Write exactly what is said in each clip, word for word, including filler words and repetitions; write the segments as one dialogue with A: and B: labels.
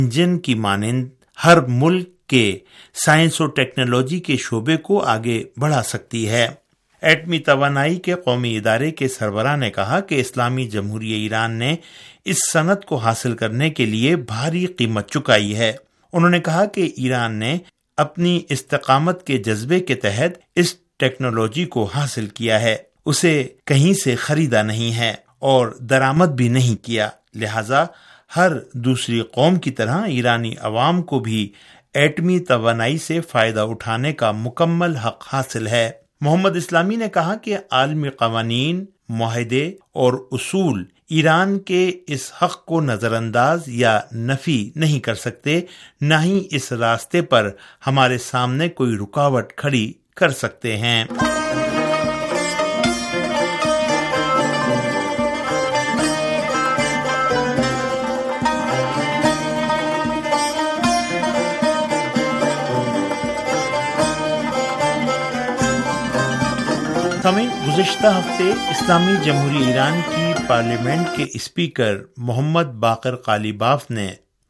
A: Engine کی مانند ہر ملک کے سائنس اور ٹیکنالوجی کے شعبے کو آگے بڑھا سکتی ہے۔ ایٹمی توانائی کے قومی ادارے کے سربراہ نے کہا کہ اسلامی جمہوریہ ایران نے اس صنعت کو حاصل کرنے کے لیے بھاری قیمت چکائی ہے۔ انہوں نے کہا کہ ایران نے اپنی استقامت کے جذبے کے تحت اس ٹیکنالوجی کو حاصل کیا ہے، اسے کہیں سے خریدا نہیں ہے اور درآمد بھی نہیں کیا، لہذا ہر دوسری قوم کی طرح ایرانی عوام کو بھی ایٹمی توانائی سے فائدہ اٹھانے کا مکمل حق حاصل ہے۔ محمد اسلامی نے کہا کہ عالمی قوانین، معاہدے اور اصول ایران کے اس حق کو نظر انداز یا نفی نہیں کر سکتے، نہ ہی اس راستے پر ہمارے سامنے کوئی رکاوٹ کھڑی کر سکتے ہیں۔ سامعین، گزشتہ ہفتے اسلامی جمہوریہ ایران کی پارلیمنٹ کے اسپیکر محمد باقر قالیباف نے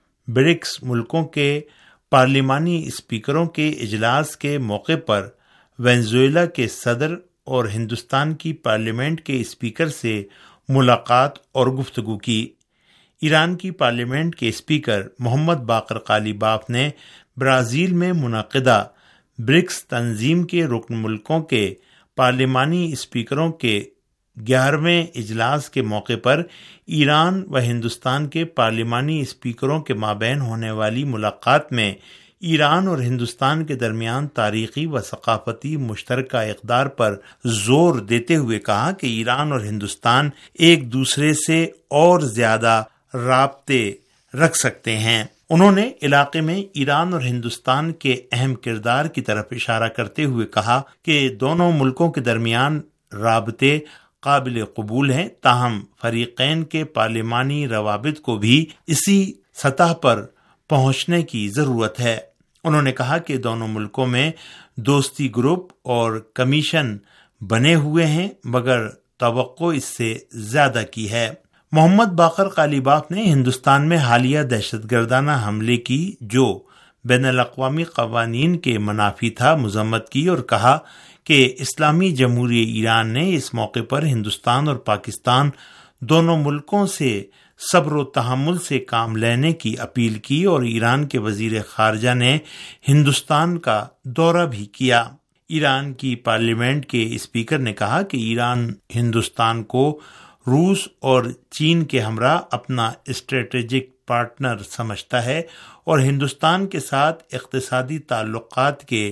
A: برکس ملکوں کے پارلیمانی اسپیکروں کے اجلاس کے موقع پر وینزویلا کے صدر اور ہندوستان کی پارلیمنٹ کے اسپیکر سے ملاقات اور گفتگو کی۔ ایران کی پارلیمنٹ کے اسپیکر محمد باقر قالیباف نے برازیل میں منعقدہ برکس تنظیم کے رکن ملکوں کے پارلیمانی اسپیکروں کے گیارہویں اجلاس کے موقع پر ایران و ہندوستان کے پارلیمانی اسپیکروں کے مابین ہونے والی ملاقات میں ایران اور ہندوستان کے درمیان تاریخی و ثقافتی مشترکہ اقدار پر زور دیتے ہوئے کہا کہ ایران اور ہندوستان ایک دوسرے سے اور زیادہ رابطے رکھ سکتے ہیں۔ انہوں نے علاقے میں ایران اور ہندوستان کے اہم کردار کی طرف اشارہ کرتے ہوئے کہا کہ دونوں ملکوں کے درمیان رابطے قابل قبول ہیں، تاہم فریقین کے پارلیمانی روابط کو بھی اسی سطح پر پہنچنے کی ضرورت ہے۔ انہوں نے کہا کہ دونوں ملکوں میں دوستی گروپ اور کمیشن بنے ہوئے ہیں، مگر توقع اس سے زیادہ کی ہے۔ محمد باقر قالیباف نے ہندوستان میں حالیہ دہشت گردانہ حملے کی جو بین الاقوامی قوانین کے منافی تھا مذمت کی اور کہا کہ اسلامی جمہوریہ ایران نے اس موقع پر ہندوستان اور پاکستان دونوں ملکوں سے صبر و تحمل سے کام لینے کی اپیل کی اور ایران کے وزیر خارجہ نے ہندوستان کا دورہ بھی کیا۔ ایران کی پارلیمنٹ کے اسپیکر نے کہا کہ ایران ہندوستان کو روس اور چین کے ہمراہ اپنا اسٹریٹجک پارٹنر سمجھتا ہے اور ہندوستان کے ساتھ اقتصادی تعلقات کے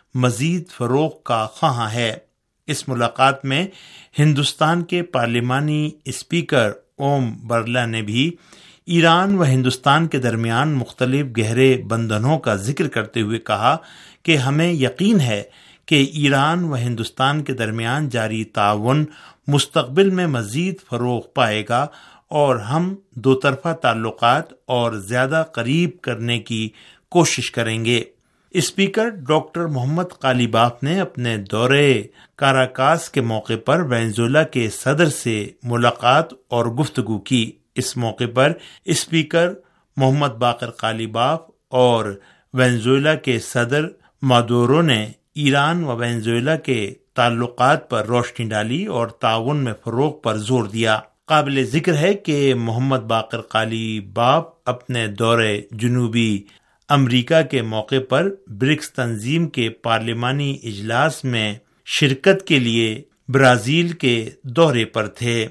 A: مزید فروغ کا خواہاں ہے۔ اس ملاقات میں ہندوستان کے پارلیمانی اسپیکر اوم برلا نے بھی ایران و ہندوستان کے درمیان مختلف گہرے بندھنوں کا ذکر کرتے ہوئے کہا کہ ہمیں یقین ہے کہ ایران و ہندوستان کے درمیان جاری تعاون مستقبل میں مزید فروغ پائے گا اور ہم دو طرفہ تعلقات اور زیادہ قریب کرنے کی کوشش کریں گے۔ اسپیکر ڈاکٹر محمد قالیباف نے اپنے دورے کاراکاس کے موقع پر وینزویلا کے صدر سے ملاقات اور گفتگو کی۔ اس موقع پر اسپیکر محمد باقر قالیباف اور وینزویلا کے صدر مادورو نے ایران و وینزویلا کے تعلقات پر روشنی ڈالی اور تعاون میں فروغ پر زور دیا۔ قابل ذکر ہے کہ محمد باقر قالیباف اپنے دورے جنوبی امریکہ کے موقع پر برکس تنظیم کے پارلیمانی اجلاس میں شرکت کے لیے برازیل کے دورے پر تھے۔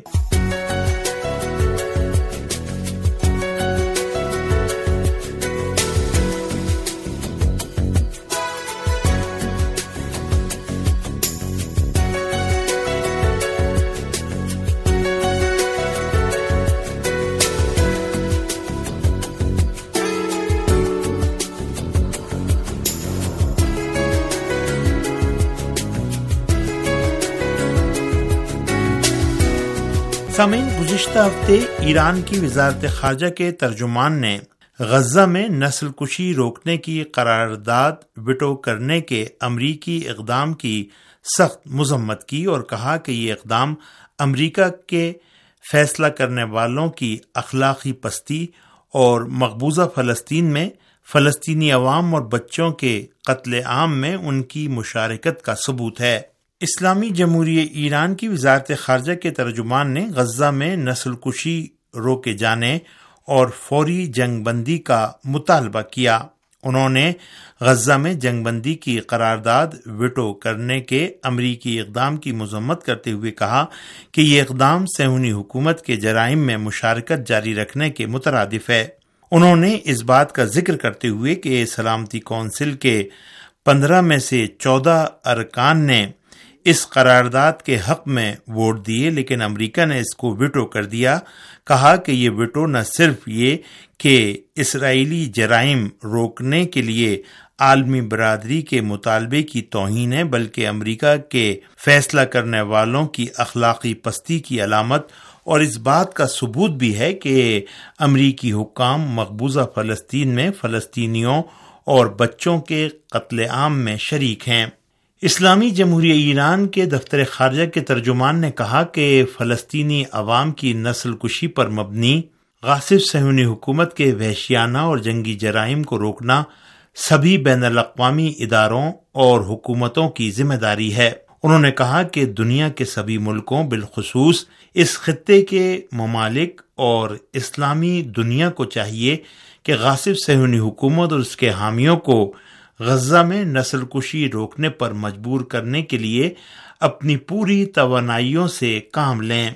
A: سامعین، گزشتہ ہفتے ایران کی وزارت خارجہ کے ترجمان نے غزہ میں نسل کشی روکنے کی قرارداد ویٹو کرنے کے امریکی اقدام کی سخت مذمت کی اور کہا کہ یہ اقدام امریکہ کے فیصلہ کرنے والوں کی اخلاقی پستی اور مقبوضہ فلسطین میں فلسطینی عوام اور بچوں کے قتل عام میں ان کی مشارکت کا ثبوت ہے۔ اسلامی جمہوریہ ایران کی وزارت خارجہ کے ترجمان نے غزہ میں نسل کشی روکے جانے اور فوری جنگ بندی کا مطالبہ کیا۔ انہوں نے غزہ میں جنگ بندی کی قرارداد ویٹو کرنے کے امریکی اقدام کی مذمت کرتے ہوئے کہا کہ یہ اقدام صہیونی حکومت کے جرائم میں مشارکت جاری رکھنے کے مترادف ہے۔ انہوں نے اس بات کا ذکر کرتے ہوئے کہ سلامتی کونسل کے پندرہ میں سے چودہ ارکان نے اس قرارداد کے حق میں ووٹ دیے، لیکن امریکہ نے اس کو ویٹو کر دیا۔ کہا کہ یہ ویٹو نہ صرف یہ کہ اسرائیلی جرائم روکنے کے لیے عالمی برادری کے مطالبے کی توہین ہے، بلکہ امریکہ کے فیصلہ کرنے والوں کی اخلاقی پستی کی علامت اور اس بات کا ثبوت بھی ہے کہ امریکی حکام مقبوضہ فلسطین میں فلسطینیوں اور بچوں کے قتل عام میں شریک ہیں۔ اسلامی جمہوریہ ایران کے دفتر خارجہ کے ترجمان نے کہا کہ فلسطینی عوام کی نسل کشی پر مبنی غاصب صہیونی حکومت کے وحشیانہ اور جنگی جرائم کو روکنا سبھی بین الاقوامی اداروں اور حکومتوں کی ذمہ داری ہے۔ انہوں نے کہا کہ دنیا کے سبھی ملکوں بالخصوص اس خطے کے ممالک اور اسلامی دنیا کو چاہیے کہ غاصب صہیونی حکومت اور اس کے حامیوں کو غزہ میں نسل کشی روکنے پر مجبور کرنے کے لیے اپنی پوری توانائیوں سے کام لیں۔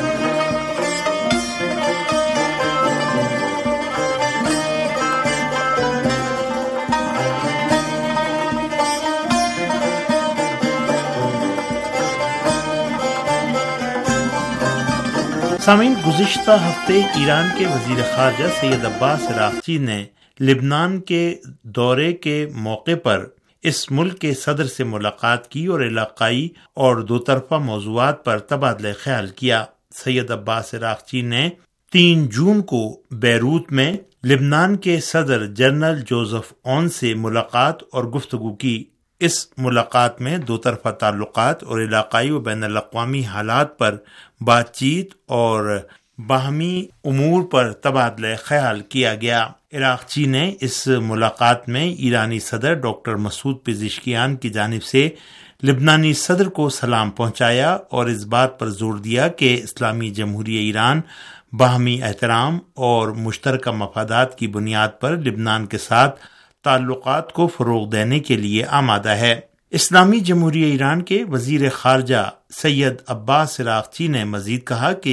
A: سامعین، گزشتہ ہفتے ایران کے وزیر خارجہ سید عباس عراقچی نے لبنان کے دورے کے موقع پر اس ملک کے صدر سے ملاقات کی اور علاقائی اور دو طرفہ موضوعات پر تبادلہ خیال کیا۔ سید عباس عراقچی نے تین جون کو بیروت میں لبنان کے صدر جنرل جوزف اون سے ملاقات اور گفتگو کی۔ اس ملاقات میں دو طرفہ تعلقات اور علاقائی و بین الاقوامی حالات پر بات چیت اور باہمی امور پر تبادلہ خیال کیا گیا۔ عراقچی نے اس ملاقات میں ایرانی صدر ڈاکٹر مسعود پزشکیان کی جانب سے لبنانی صدر کو سلام پہنچایا اور اس بات پر زور دیا کہ اسلامی جمہوریہ ایران باہمی احترام اور مشترکہ مفادات کی بنیاد پر لبنان کے ساتھ تعلقات کو فروغ دینے کے لیے آمادہ ہے۔ اسلامی جمہوریہ ایران کے وزیر خارجہ سید عباس عراقچی نے مزید کہا کہ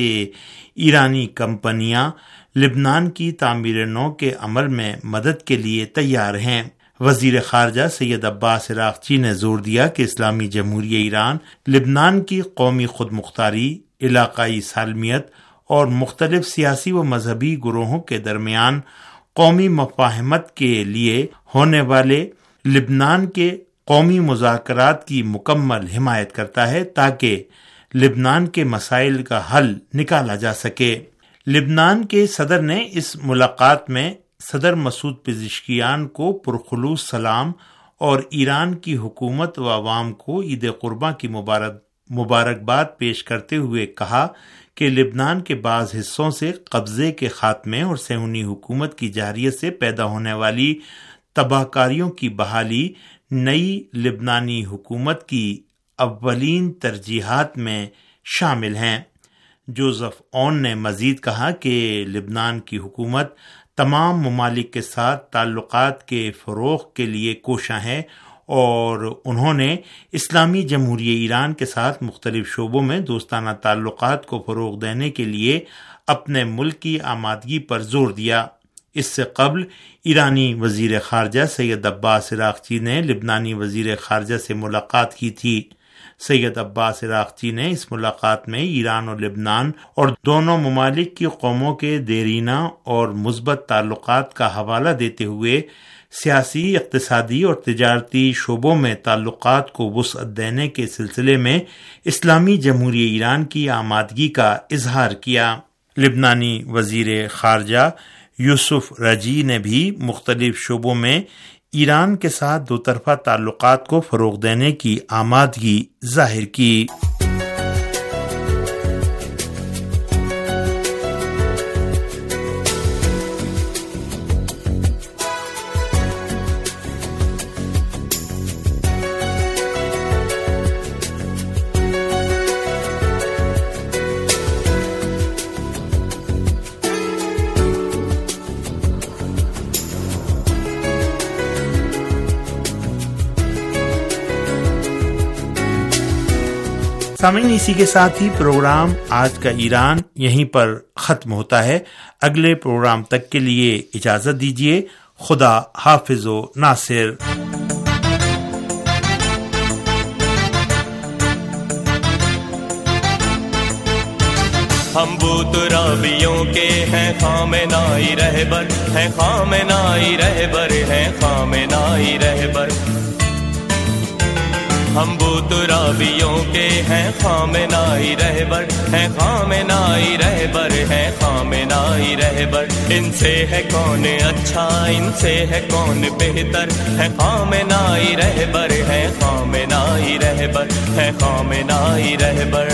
A: ایرانی کمپنیاں لبنان کی تعمیر نو کے عمل میں مدد کے لیے تیار ہیں۔ وزیر خارجہ سید عباس عراقچی نے زور دیا کہ اسلامی جمہوریہ ایران لبنان کی قومی خود مختاری، علاقائی سالمیت اور مختلف سیاسی و مذہبی گروہوں کے درمیان قومی مفاہمت کے لیے ہونے والے لبنان کے قومی مذاکرات کی مکمل حمایت کرتا ہے تاکہ لبنان کے مسائل کا حل نکالا جا سکے۔ لبنان کے صدر نے اس ملاقات میں صدر مسعود پزشکیان کو پرخلوص سلام اور ایران کی حکومت و عوام کو عید قرباں کی مبارک مبارکباد پیش کرتے ہوئے کہا کہ لبنان کے بعض حصوں سے قبضے کے خاتمے اور صہیونی حکومت کی جارحیت سے پیدا ہونے والی تباہ کاریوں کی بحالی نئی لبنانی حکومت کی اولین ترجیحات میں شامل ہیں۔ جوزف اون نے مزید کہا کہ لبنان کی حکومت تمام ممالک کے ساتھ تعلقات کے فروغ کے لیے کوشاں ہے اور انہوں نے اسلامی جمہوریہ ایران کے ساتھ مختلف شعبوں میں دوستانہ تعلقات کو فروغ دینے کے لیے اپنے ملک کی آمادگی پر زور دیا۔ اس سے قبل ایرانی وزیر خارجہ سید عباس عراقچی نے لبنانی وزیر خارجہ سے ملاقات کی تھی۔ سید عباس عراقچی نے اس ملاقات میں ایران اور لبنان اور دونوں ممالک کی قوموں کے دیرینہ اور مثبت تعلقات کا حوالہ دیتے ہوئے سیاسی، اقتصادی اور تجارتی شعبوں میں تعلقات کو وسعت دینے کے سلسلے میں اسلامی جمہوریہ ایران کی آمادگی کا اظہار کیا۔ لبنانی وزیر خارجہ یوسف رجی نے بھی مختلف شعبوں میں ایران کے ساتھ دو طرفہ تعلقات کو فروغ دینے کی آمادگی ظاہر کی۔ سامعین، اسی کے ساتھ ہی پروگرام آج کا ایران یہیں پر ختم ہوتا ہے۔ اگلے پروگرام تک کے لیے اجازت دیجیے۔ خدا حافظ و ناصر۔
B: ہم بت رابیوں کے ہیں خامنائی رہبر، ہیں خامنائی رہبر، ہیں خامنائی رہبر۔ ہم بت رابیوں کے ہیں خامنائی رہبر، ہیں خامنائی رہبر، ہیں خامنائی رہبر۔ ان سے ہے کون اچھا، ان سے ہے کون بہتر، ہے خامنائی رہبر، ہے خامنائی رہبر، ہے خامنائی رہبر۔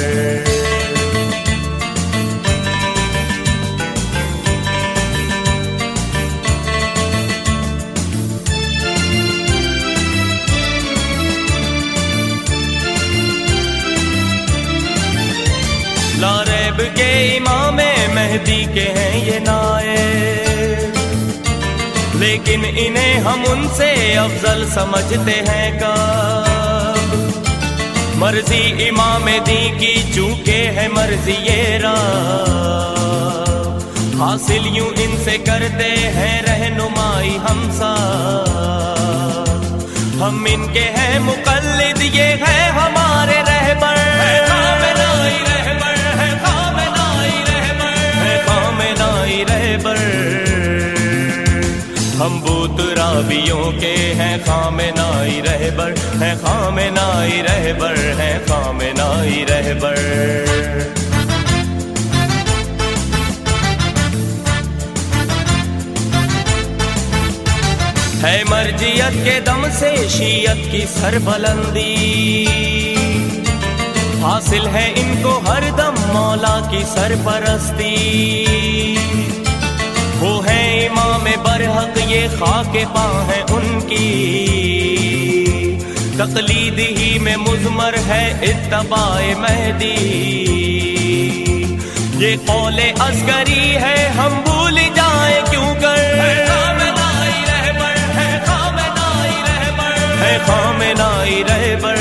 B: لا ریب کے امام مہدی کے ہیں یہ نائب، لیکن انہیں ہم ان سے افضل سمجھتے ہیں کب؟ مرضی امام دی کی چونکہ ہے مرضی یہ رب، حاصل یوں ان سے کرتے ہیں رہنمائی ہم سب۔ ہم ان کے ہیں مقلد، یہ ہے ہمارے رہبر، ہے خامنائی رہبر، رہبر۔ ہم بت رابیوں کے ہیں خامنائی رہبر، ہیں خامنائی رہبر، ہیں خامنائی رہبر۔ ہے مرجیت کے دم سے شیعت کی سربلندی، حاصل ہے ان کو ہر دم مولا کی سرپرستی۔ وہ ہے امام برحق، یہ خاک پاں ہے ان کی، تقلید ہی میں مضمر ہے اتباع مہدی۔ یہ قول عسکری ہے ہم بھول جائیں کیوں کر، ہے خامنائی رہبر، ہے خامنائی رہبر، ہے خامنائی رہبر۔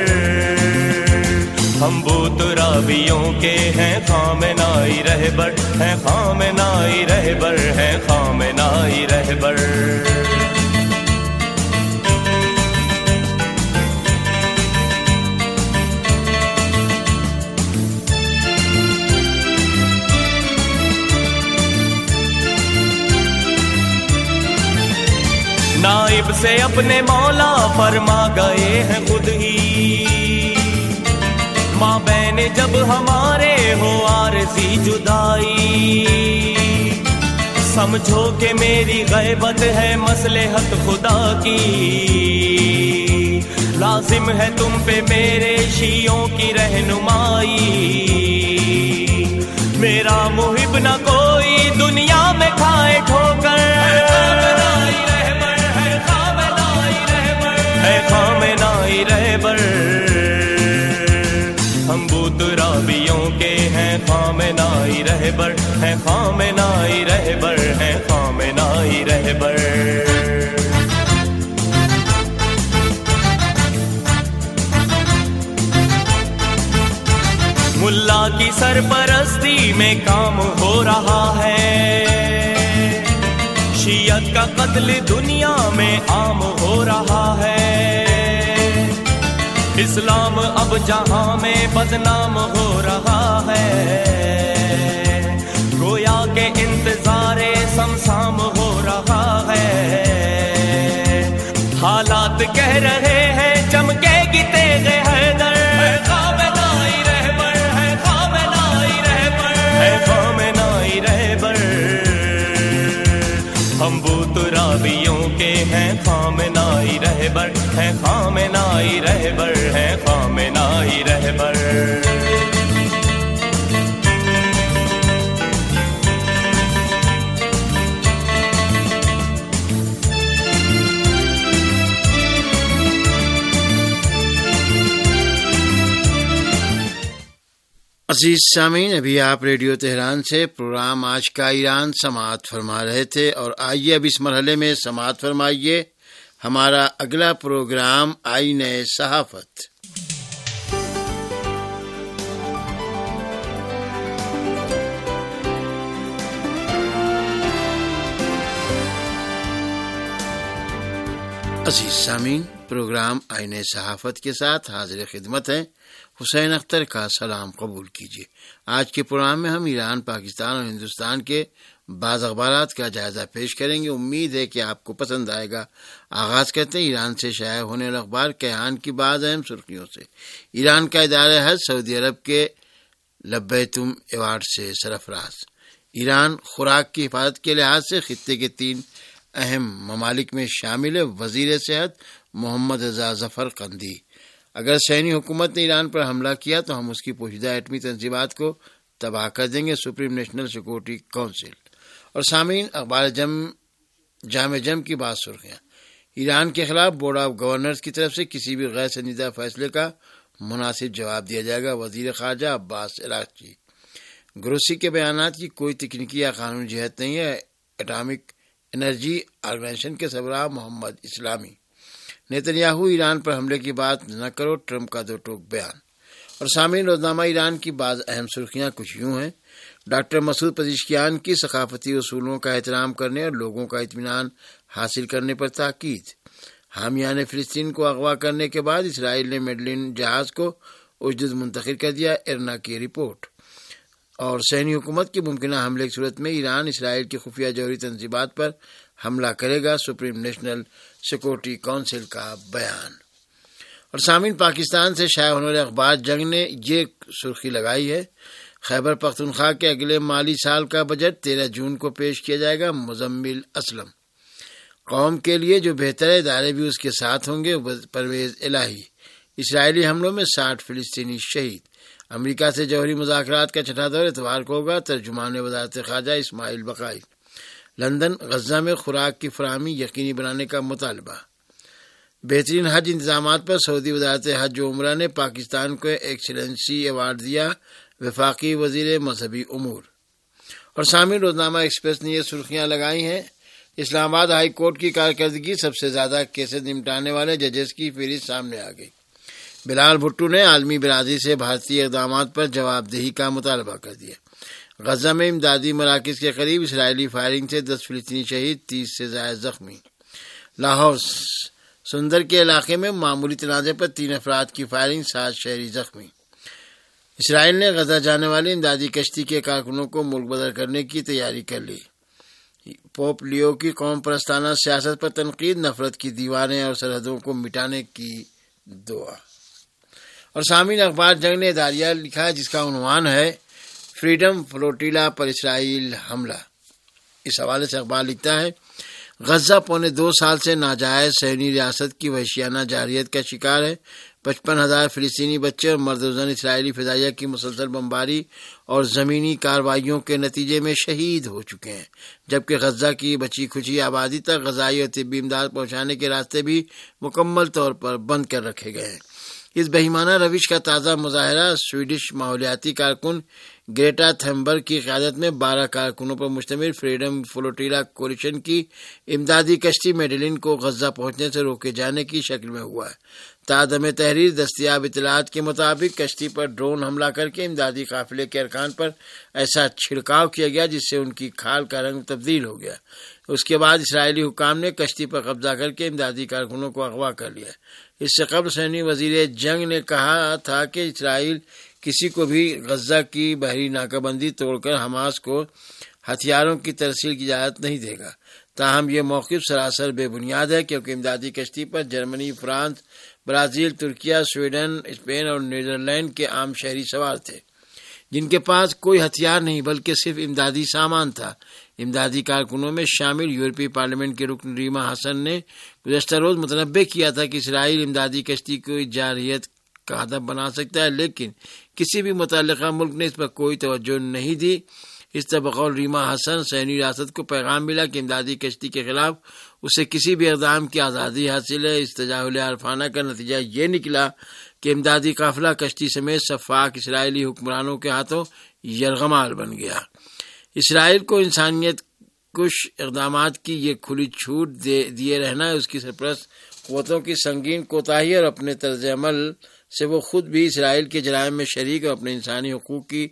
B: ہم بت رابیوں کے ہیں خامنائی رہبر، ہیں خامنائی رہبر، ہیں خامنائی رہبر۔ نائب سے اپنے مولا فرما گئے ہیں خود ہی، ماں بہن جب ہمارے ہو عارضی جدائی، سمجھو کہ میری غیبت ہے مصلحت خدا کی، لازم ہے تم پہ میرے شیعوں کی رہنمائی۔ میرا محب نہ کوئی دنیا میں کھائے ٹھوکر، ہے خامنائی رہبر، ہے خامنائی رہبر، ہے خامنائی رہبر۔ ہم بت رابیوں کے ہیں خامنائی رہبر، ہیں خامنائی رہبر، ہیں خامنائی رہبر۔ ملا کی سرپرستی میں کام ہو رہا ہے، شیعت کا قتل دنیا میں عام ہو رہا ہے، اسلام اب جہاں میں بدنام ہو رہا ہے، گویا کہ انتظار سمسام ہو رہا ہے۔ حالات کہہ رہے ہیں چمکے گی تیغ حیدر، ہے خامنائی رہبر، ہے خامنائی رہبر، ہے خامنائی رہبر۔ ہم بت رابیوں کے ہیں خامنائی رہبر، ہیں خامنائی رہبر، ہیں خامنائی رہبر۔
C: عزیز سامعین، ابھی آپ ریڈیو تہران سے پروگرام آج کا ایران سماعت فرما رہے تھے، اور آئیے اب اس مرحلے میں سماعت فرمائیے ہمارا اگلا پروگرام آئینِ صحافت۔ عزیز سامعین، پروگرام آئین صحافت کے ساتھ حاضر خدمت ہیں۔ حسین اختر کا سلام قبول کیجیے۔ آج کے پروگرام میں ہم ایران، پاکستان اور ہندوستان کے بعض اخبارات کا جائزہ پیش کریں گے۔ امید ہے کہ آپ کو پسند آئے گا۔ آغاز کرتے ہیں ایران سے شائع ہونے والے اخبار کیہان کی بعض اہم سرخیوں سے۔ ایران کا ادارہ حج سعودی عرب کے لبیتم ایوارڈ سے سرفراز۔ ایران خوراک کی حفاظت کے لحاظ سے خطے کے تین اہم ممالک میں شامل ہے۔ وزیر صحت محمد رضا ظفر قندی: اگر سینی حکومت نے ایران پر حملہ کیا تو ہم اس کی پوشیدہ ایٹمی تنصیبات کو تباہ کر دیں گے، سپریم نیشنل سیکورٹی کونسل۔ اور سامعین، اخبار جم جامع جم کی بات سرخیاں: ایران کے خلاف بورڈ آف گورنرز کی طرف سے کسی بھی غیر سنجیدہ فیصلے کا مناسب جواب دیا جائے گا، وزیر خارجہ عباس عراقچی۔ گروسی کے بیانات کی کوئی تکنیکی یا قانونی جہت نہیں ہے، اٹامک انرجی آرگنائزیشن کے سربراہ محمد اسلامی۔ نیتنیاہو: ایران پر حملے کی بات نہ کرو، ٹرمپ کا دو ٹوک بیان۔ اور سامعین، روزنامہ ایران کی بعض اہم سرخیاں کچھ یوں ہیں: ڈاکٹر مسعود پزشکیان کی ثقافتی اصولوں کا احترام کرنے اور لوگوں کا اطمینان حاصل کرنے پر تاکید۔ حامیان فلسطین کو اغوا کرنے کے بعد اسرائیل نے میڈلین جہاز کو اجدد منتقل کر دیا، ارنا کی رپورٹ۔ اور سینی حکومت کی ممکنہ حملے کی صورت میں ایران اسرائیل کی خفیہ جوہری تنصیبات پر حملہ کرے گا، سپریم نیشنل سیکورٹی کونسل کا بیان۔ اور سامعین، پاکستان سے شائع ہونے والے اخبار جنگ نے یہ سرخی لگائی ہے: خیبر پختونخوا کے اگلے مالی سال کا بجٹ تیرہ جون کو پیش کیا جائے گا، مزمل اسلم۔ قوم کے لیے جو بہتر ہے، ادارے بھی اس کے ساتھ ہوں گے، پرویز الہی۔ اسرائیلی حملوں میں ساٹھ فلسطینی شہید۔ امریکہ سے جوہری مذاکرات کا چھٹا دور اتوار کو ہوگا، ترجمان وزارت خارجہ اسماعیل بقائی۔ لندن: غزہ میں خوراک کی فراہمی یقینی بنانے کا مطالبہ۔ بہترین حج انتظامات پر سعودی وزارت حج و عمرہ نے پاکستان کو ایکسیلنسی ایوارڈ دیا، وفاقی وزیر مذہبی امور۔ اور سامعین، روزنامہ ایکسپریس نے یہ سرخیاں لگائی ہیں: اسلام آباد ہائی کورٹ کی کارکردگی، سب سے زیادہ کیسز نمٹانے والے ججز کی فہرست سامنے آ گئی۔ بلال بھٹو نے عالمی برادری سے بھارتی اقدامات پر جواب دہی کا مطالبہ کر دیا۔ غزہ میں امدادی مراکز کے قریب اسرائیلی فائرنگ سے دس فلسطینی شہید، تیس سے زائد زخمی۔ لاہور: سندر کے علاقے میں معمولی تنازع پر تین افراد کی فائرنگ، سات شہری زخمی۔ اسرائیل نے غزہ جانے والی امدادی کشتی کے کارکنوں کو ملک بدر کرنے کی تیاری کر لی۔ پوپ لیو کی قوم پرستانہ سیاست پر تنقید، نفرت کی دیواریں اور سرحدوں کو مٹانے کی دعا۔ اور سامعین، اخبار جنگ نے اداریہ لکھا ہے جس کا عنوان ہے فریڈم فلوٹیلا پر اسرائیل حملہ۔ اس حوالے سے اخبار لکھتا ہے: غزہ پونے دو سال سے ناجائز صہیونی ریاست کی وحشیانہ جارحیت کا شکار ہے۔ پچپن ہزار فلسطینی بچے اور مرد و زن اسرائیلی فضائیہ کی مسلسل بمباری اور زمینی کارروائیوں کے نتیجے میں شہید ہو چکے ہیں، جبکہ غزہ کی بچی کھچی آبادی تک غذائی اور طبی امداد پہنچانے کے راستے بھی مکمل طور پر بند کر رکھے گئے ہیں۔ اس بہیمانہ روش کا تازہ مظاہرہ سویڈش ماحولیاتی کارکن گریٹا تھنبرگ کی قیادت میں بارہ کارکنوں پر مشتمل فریڈم فلوٹیلا کولیشن کی امدادی کشتی میڈلین کو غزہ پہنچنے سے روکے جانے کی شکل میں ہوا ہے۔ تادم تحریر دستیاب اطلاعات کے مطابق کشتی پر ڈرون حملہ کر کے امدادی قافلے کے ارکان پر ایسا چھڑکاؤ کیا گیا جس سے ان کی کھال کا رنگ تبدیل ہو گیا۔ اس کے بعد اسرائیلی حکام نے کشتی پر قبضہ کر کے امدادی کارکنوں کو اغوا کر لیا۔ اس سے قبل سینی وزیر جنگ نے کہا تھا کہ اسرائیل کسی کو بھی غزہ کی بحری ناکہ بندی توڑ کر حماس کو ہتھیاروں کی ترسیل کی اجازت نہیں دے گا۔ تاہم یہ موقف سراسر بے بنیاد ہے، کیونکہ امدادی کشتی پر Germany, France, Brazil, Turkiye, Sweden, Spain اور نیدرلینڈ کے عام شہری سوار تھے، جن کے پاس کوئی ہتھیار نہیں بلکہ صرف امدادی سامان تھا۔ امدادی کارکنوں میں شامل یورپی پارلیمنٹ کے رکن ریما حسن نے گزشتہ روز متنبہ کیا تھا کہ اسرائیل امدادی کشتی کو جارحیت کا ہدف بنا سکتا ہے، لیکن کسی بھی متعلقہ ملک نے اس پر کوئی توجہ نہیں دی۔ اس طرح بقول ریما حسن صہیونی ریاست کو پیغام ملا کہ امدادی کشتی کے خلاف اسے کسی بھی اقدام کی آزادی حاصل ہے۔ اس تجاہل عارفانہ کا نتیجہ یہ نکلا کہ امدادی قافلہ کشتی سمیت سفاک اسرائیلی حکمرانوں کے ہاتھوں یرغمال بن گیا۔ اسرائیل کو انسانیت کش اقدامات کی یہ کھلی چھوٹ دیے رہنا ہے اس کی سرپرست قوتوں کی سنگین کوتاہی، اور اپنے طرز عمل سے وہ خود بھی اسرائیل کے جرائم میں شریک اور اپنے انسانی حقوق کی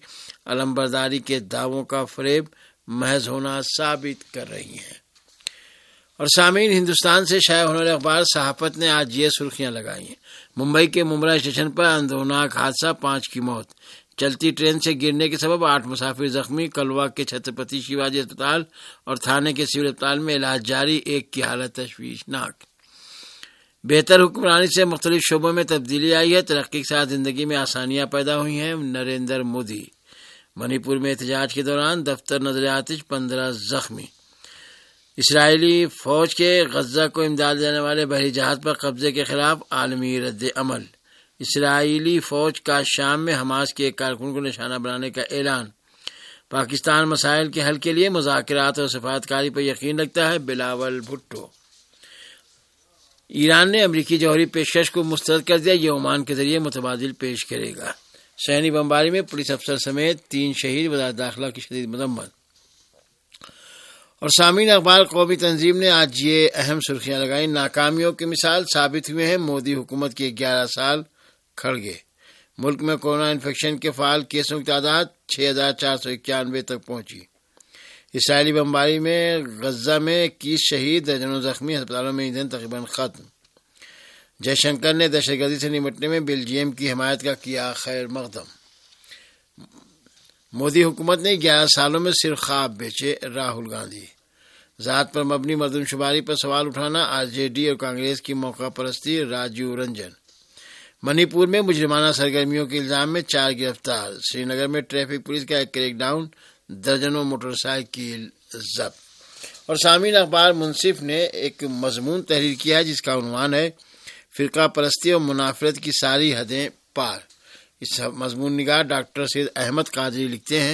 C: علمبرداری کے دعووں کا فریب محض ہونا ثابت کر رہی ہیں۔ اور سامعین، ہندوستان سے شائع ہونے والے اخبار صحافت نے آج یہ سرخیاں لگائی ہیں: ممبئی کے ممبرا اسٹیشن پر اندھوناک حادثہ، پانچ کی موت، چلتی ٹرین سے گرنے کے سبب آٹھ مسافر زخمی، کلوا کے چھترپتی شیواجی اسپتال اور تھانے کے سول اسپتال میں علاج جاری، ایک کی حالت تشویشناک۔ بہتر حکمرانی سے مختلف شعبوں میں تبدیلی آئی ہے، ترقی کے ساتھ زندگی میں آسانیاں پیدا ہوئی ہیں، نریندر مودی۔ منی پور میں احتجاج کے دوران دفتر نظر آتش، پندرہ زخمی۔ اسرائیلی فوج کے غزہ کو امداد دینے والے بحری جہاز پر قبضے کے خلاف عالمی رد عمل۔ اسرائیلی فوج کا شام میں حماس کے ایک کارکن کو نشانہ بنانے کا اعلان۔ پاکستان مسائل کے حل کے لیے مذاکرات اور سفارتکاری پر یقین رکھتا ہے، بلاول بھٹو۔ ایران نے امریکی جوہری پیشکش کو مسترد کر دیا، یہ عمان کے ذریعے متبادل پیش کرے گا۔ شہری بمباری میں پولیس افسر سمیت تین شہید، وزارت داخلہ کی شدید مذمت۔ اور سامعین، اخبار قومی تنظیم نے آج یہ اہم سرخیاں لگائیں: ناکامیوں کی مثال ثابت ہوئے ہیں مودی حکومت کے گیارہ سال، کھڑگے۔ ملک میں کورونا انفیکشن کے فعال کیسوں کی تعداد چھ ہزار چار سو اکیانوے تک پہنچی۔ اسرائیلی بمباری میں غزہ میں اکیس شہید، درجنوں زخمی، ہسپتالوں میں ایندھن تقریباً ختم۔ جے شنکر نے دہشت گردی سے نمٹنے میں بیلجیم کی حمایت کا کیا خیر مقدم۔ مودی حکومت نے گیارہ سالوں میں صرف خواب بیچے، راہل گاندھی۔ ذات پر مبنی مردم شماری پر سوال اٹھانا، آر جے ڈی اور کانگریس کی موقع پرستی، راجیو رنجن۔ منی پور میں مجرمانہ سرگرمیوں کے الزام میں چار گرفتار۔ سری نگر میں ٹریفک پولیس کا ایک کریک ڈاؤن، درجنوں موٹر سائیکل ضبط۔ اور سامعین، اخبار منصف نے ایک مضمون تحریر کیا ہے جس کا عنوان ہے فرقہ پرستی اور منافرت کی ساری حدیں پار۔ اس مضمون نگار ڈاکٹر سید احمد قادری لکھتے ہیں: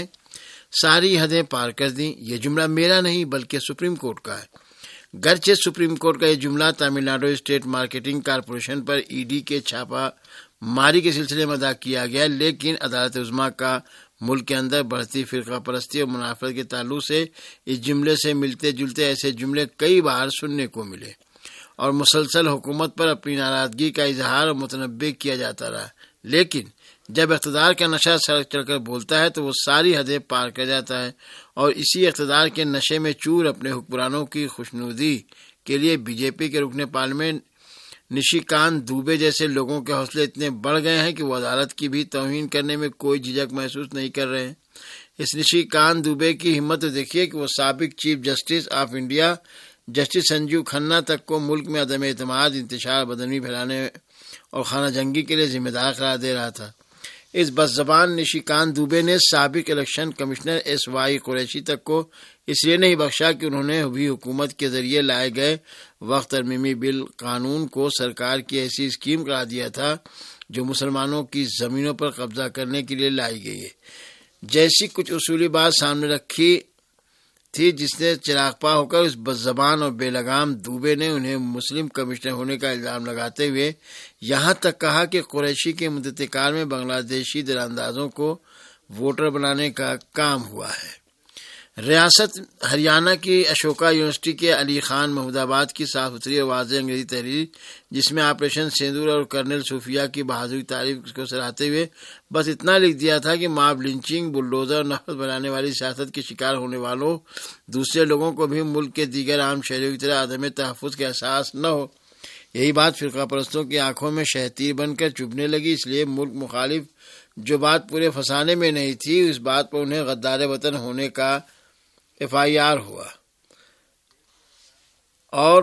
C: ساری حدیں پار کر دیں، یہ جملہ میرا نہیں بلکہ سپریم کورٹ کا ہے۔ گرچہ سپریم کورٹ کا یہ جملہ Tamil Nadu state marketing corporation پر ای ڈی کے چھاپہ ماری کے سلسلے میں ادا کیا گیا، لیکن عدالت عظمیٰ کا ملک کے اندر بڑھتی فرقہ پرستی اور منافرت کے تعلق سے اس جملے سے ملتے جلتے ایسے جملے کئی بار سننے کو ملے اور مسلسل حکومت پر اپنی ناراضگی کا اظہار اور متنبع کیا جاتا رہا، لیکن جب اقتدار کا نشہ سڑک چڑھ کر بولتا ہے تو وہ ساری حدیں پار کر جاتا ہے، اور اسی اقتدار کے نشے میں چور اپنے حکمرانوں کی خوشنودی کے لیے بی جے پی کے رکن پارلیمنٹ نشی کانت دوبے جیسے لوگوں کے حوصلے اتنے بڑھ گئے ہیں کہ وہ عدالت کی بھی توہین کرنے میں کوئی جھجک محسوس نہیں کر رہے ہیں۔ اس نشی کانت دوبے کی ہمت دیکھیے کہ وہ سابق chief justice of India justice Sanjiv Khanna تک کو ملک میں عدم اعتماد، انتشار، بدعنوانی پھیلانے اور خانہ جنگی کے لیے ذمہ دار قرار دے رہا تھا۔ اس بد زبان نشی کانت دوبے نے سابق election commissioner S Y Qureshi تک کو اس لیے نہیں بخشا کہ انہوں نے بھی حکومت کے ذریعے لائے گئے وقت ترمیمی بل قانون کو سرکار کی ایسی اسکیم قرار دیا تھا جو مسلمانوں کی زمینوں پر قبضہ کرنے کے لیے لائی گئی ہے۔ جیسی کچھ اصولی بات سامنے رکھی تھی جس نے چراغ پا ہو کر اس بد زبان اور بے لگام دوبے نے انہیں مسلم کمشنر ہونے کا الزام لگاتے ہوئے یہاں تک کہا کہ قریشی کے مدت کار میں بنگلہ دیشی دراندازوں کو ووٹر بنانے کا کام ہوا ہے۔ ریاست ہریانہ کی اشوکا یونیورسٹی کے علی خان محمود آباد کی صاف ستھری اور واضح انگریزی تحریر، جس میں آپریشن سندور اور کرنل صوفیہ کی بہادری تعریف کو سراہتے ہوئے بس اتنا لکھ دیا تھا کہ ماب لنچنگ، بلڈوزر اور نفرت بنانے والی سیاست کے شکار ہونے والوں دوسرے لوگوں کو بھی ملک کے دیگر عام شہریوں کی طرح عدم تحفظ کا احساس نہ ہو۔ یہی بات فرقہ پرستوں کی آنکھوں میں شہتیر بن کر چبھنے لگی، اس لیے ملک مخالف جو بات پورے فسانے میں نہیں تھی، اس بات پر انہیں غدار وطن ہونے کا ایف آئی آر ہوا اور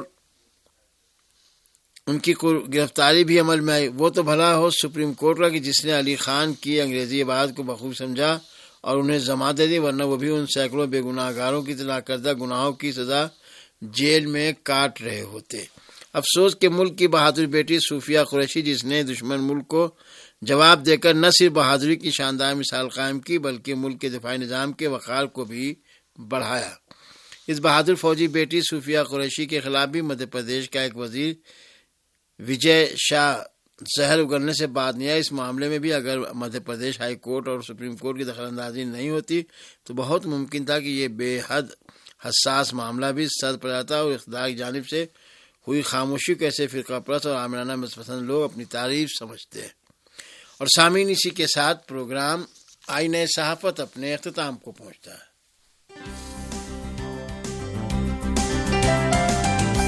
C: ان کی گرفتاری بھی عمل میں آئی۔ وہ تو بھلا ہو سپریم کورٹ کا کہ جس نے علی خان کی انگریزی عبارت کو بخوبی سمجھا اور انہیں ضمانت دے دی، ورنہ وہ بھی ان سینکڑوں بے گناہ گاروں کی اطلاع کردہ گناہوں کی سزا جیل میں کاٹ رہے ہوتے۔ افسوس کہ ملک کی بہادر بیٹی صوفیہ قریشی، جس نے دشمن ملک کو جواب دے کر نہ صرف بہادری کی شاندار مثال قائم کی بلکہ ملک کے دفاعی نظام کے وقار کو بھی بڑھایا، اس بہادر فوجی بیٹی صوفیہ قریشی کے خلاف بھی مدھیہ پردیش کا ایک وزیر وجے شاہ زہر اگلنے سے بات نہیں آئی۔ اس معاملے میں بھی اگر مدھیہ پردیش ہائی کورٹ اور سپریم کورٹ کی دخل اندازی نہیں ہوتی تو بہت ممکن تھا کہ یہ بے حد حساس معاملہ بھی سر پر آتا اور اقتدار کی جانب سے ہوئی خاموشی کو ایسے فرقہ پرست اور عامرانہ مذہب لوگ اپنی تعریف سمجھتے ہیں۔ اور سامعین، اسی کے ساتھ پروگرام آئینہ صحافت اپنے اختتام کو پہنچتا ہے۔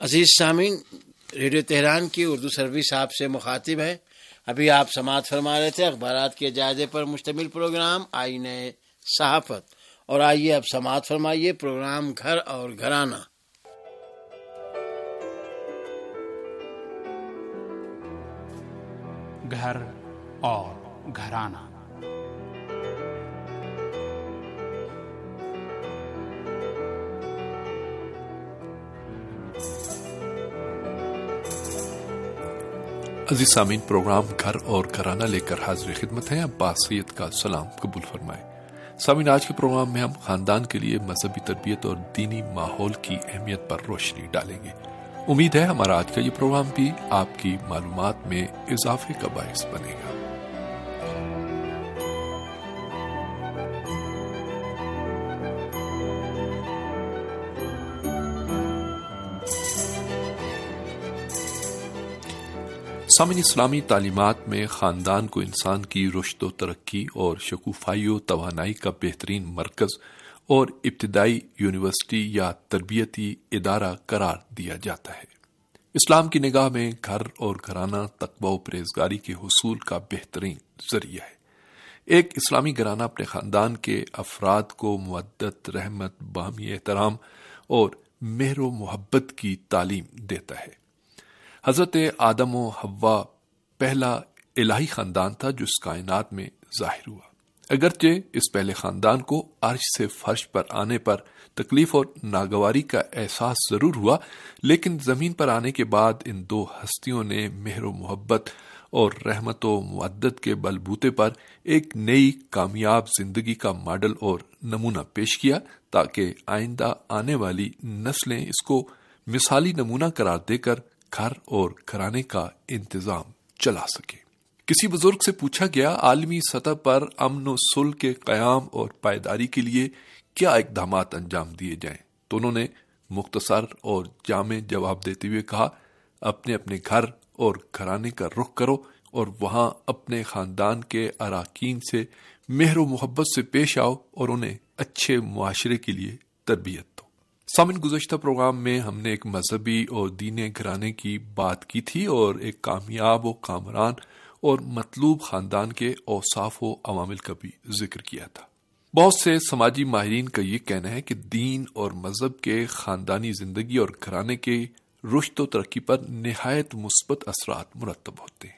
C: عزیز سامعین، ریڈیو تہران کی اردو سروس آپ سے مخاطب ہے۔ ابھی آپ سماعت فرما رہے تھے اخبارات کے جائزے پر مشتمل پروگرام آئینہ صحافت، اور آئیے اب سماعت فرمائیے پروگرام گھر اور گھرانہ۔
D: گھر اور گھرانہ۔
E: عزیز سامعین، پروگرام گھر اور گھرانہ لے کر حاضر خدمت ہیں۔ عباس سید کا سلام قبول فرمائیں۔ سامعین، آج کے پروگرام میں ہم خاندان کے لیے مذہبی تربیت اور دینی ماحول کی اہمیت پر روشنی ڈالیں گے۔ امید ہے ہمارا آج کا یہ پروگرام بھی آپ کی معلومات میں اضافے کا باعث بنے گا۔ سامعین، اسلامی تعلیمات میں خاندان کو انسان کی رشد و ترقی اور شکوفائی و توانائی کا بہترین مرکز اور ابتدائی یونیورسٹی یا تربیتی ادارہ قرار دیا جاتا ہے۔ اسلام کی نگاہ میں گھر اور گھرانہ تقوی و پرہیزگاری کے حصول کا بہترین ذریعہ ہے۔ ایک اسلامی گھرانہ اپنے خاندان کے افراد کو مودت، رحمت، باہمی احترام اور مہر و محبت کی تعلیم دیتا ہے۔ حضرت آدم و حوا پہلا الہی خاندان تھا جو اس کائنات میں ظاہر ہوا۔ اگرچہ اس پہلے خاندان کو عرش سے فرش پر آنے پر تکلیف اور ناگواری کا احساس ضرور ہوا، لیکن زمین پر آنے کے بعد ان دو ہستیوں نے مہر و محبت اور رحمت و مودت کے بلبوتے پر ایک نئی کامیاب زندگی کا ماڈل اور نمونہ پیش کیا، تاکہ آئندہ آنے والی نسلیں اس کو مثالی نمونہ قرار دے کر گھر اور گھرانے کا انتظام چلا سکے۔ کسی بزرگ سے پوچھا گیا، عالمی سطح پر امن و صلح کے قیام اور پائیداری کے لیے کیا اقدامات انجام دیے جائیں، تو انہوں نے مختصر اور جامع جواب دیتے ہوئے کہا، اپنے اپنے گھر اور گھرانے کا رخ کرو اور وہاں اپنے خاندان کے اراکین سے مہر و محبت سے پیش آؤ اور انہیں اچھے معاشرے کے لیے تربیت دو۔ سامعین، گزشتہ پروگرام میں ہم نے ایک مذہبی اور دینی گھرانے کی بات کی تھی اور ایک کامیاب و کامران اور مطلوب خاندان کے اوصاف و عوامل کا بھی ذکر کیا تھا۔ بہت سے سماجی ماہرین کا یہ کہنا ہے کہ دین اور مذہب کے خاندانی زندگی اور گھرانے کے رشد و ترقی پر نہایت مثبت اثرات مرتب ہوتے ہیں۔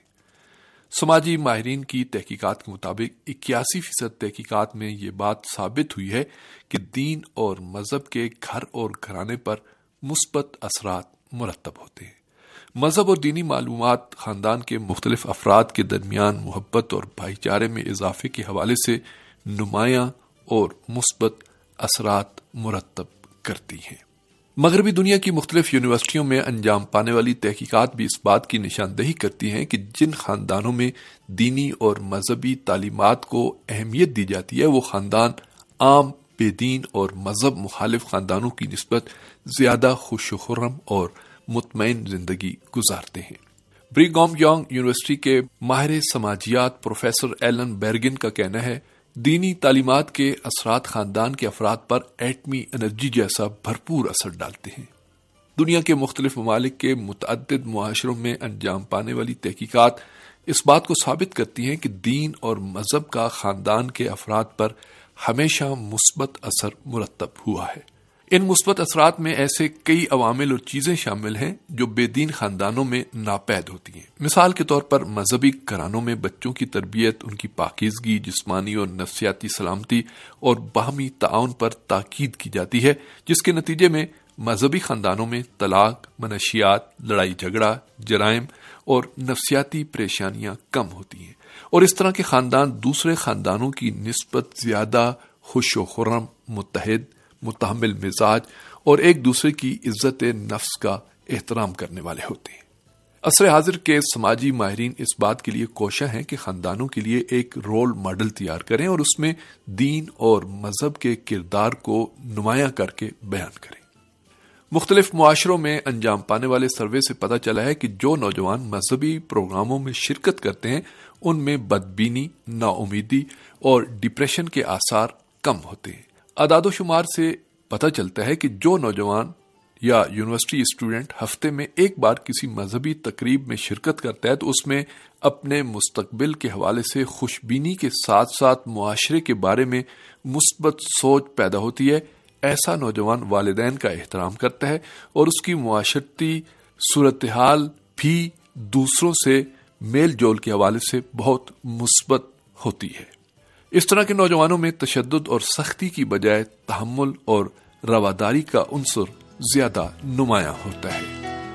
E: سماجی ماہرین کی تحقیقات کے مطابق اکیاسی فیصد تحقیقات میں یہ بات ثابت ہوئی ہے کہ دین اور مذہب کے گھر اور گھرانے پر مثبت اثرات مرتب ہوتے ہیں۔ مذہب اور دینی معلومات خاندان کے مختلف افراد کے درمیان محبت اور بھائی چارے میں اضافے کے حوالے سے نمایاں اور مثبت اثرات مرتب کرتی ہیں۔ مغربی دنیا کی مختلف یونیورسٹیوں میں انجام پانے والی تحقیقات بھی اس بات کی نشاندہی کرتی ہیں کہ جن خاندانوں میں دینی اور مذہبی تعلیمات کو اہمیت دی جاتی ہے، وہ خاندان عام بے دین اور مذہب مخالف خاندانوں کی نسبت زیادہ خوش و خرم اور مطمئن زندگی گزارتے ہیں۔ بریگام یانگ یونیورسٹی کے ماہر سماجیات پروفیسر ایلن بیرگن کا کہنا ہے، دینی تعلیمات کے اثرات خاندان کے افراد پر ایٹمی انرجی جیسا بھرپور اثر ڈالتے ہیں۔ دنیا کے مختلف ممالک کے متعدد معاشروں میں انجام پانے والی تحقیقات اس بات کو ثابت کرتی ہیں کہ دین اور مذہب کا خاندان کے افراد پر ہمیشہ مثبت اثر مرتب ہوا ہے۔ ان مثبت اثرات میں ایسے کئی عوامل اور چیزیں شامل ہیں جو بے دین خاندانوں میں ناپید ہوتی ہیں۔ مثال کے طور پر مذہبی گھرانوں میں بچوں کی تربیت، ان کی پاکیزگی، جسمانی اور نفسیاتی سلامتی اور باہمی تعاون پر تاکید کی جاتی ہے، جس کے نتیجے میں مذہبی خاندانوں میں طلاق، منشیات، لڑائی جھگڑا، جرائم اور نفسیاتی پریشانیاں کم ہوتی ہیں، اور اس طرح کے خاندان دوسرے خاندانوں کی نسبت زیادہ خوش و خرم، متحد، متحمل مزاج اور ایک دوسرے کی عزت نفس کا احترام کرنے والے ہوتے ہیں۔ عصر حاضر کے سماجی ماہرین اس بات کے لیے کوشاں ہیں کہ خاندانوں کے لیے ایک رول ماڈل تیار کریں اور اس میں دین اور مذہب کے کردار کو نمایاں کر کے بیان کریں۔ مختلف معاشروں میں انجام پانے والے سروے سے پتہ چلا ہے کہ جو نوجوان مذہبی پروگراموں میں شرکت کرتے ہیں ان میں بدبینی، نا امیدی اور ڈپریشن کے آثار کم ہوتے ہیں۔ اعداد و شمار سے پتہ چلتا ہے کہ جو نوجوان یا یونیورسٹی اسٹوڈنٹ ہفتے میں ایک بار کسی مذہبی تقریب میں شرکت کرتا ہے تو اس میں اپنے مستقبل کے حوالے سے خوش بینی کے ساتھ ساتھ معاشرے کے بارے میں مثبت سوچ پیدا ہوتی ہے۔ ایسا نوجوان والدین کا احترام کرتا ہے اور اس کی معاشرتی صورتحال بھی دوسروں سے میل جول کے حوالے سے بہت مثبت ہوتی ہے۔ اس طرح کے نوجوانوں میں تشدد اور سختی کی بجائے تحمل اور رواداری کا عنصر زیادہ نمایاں ہوتا ہے۔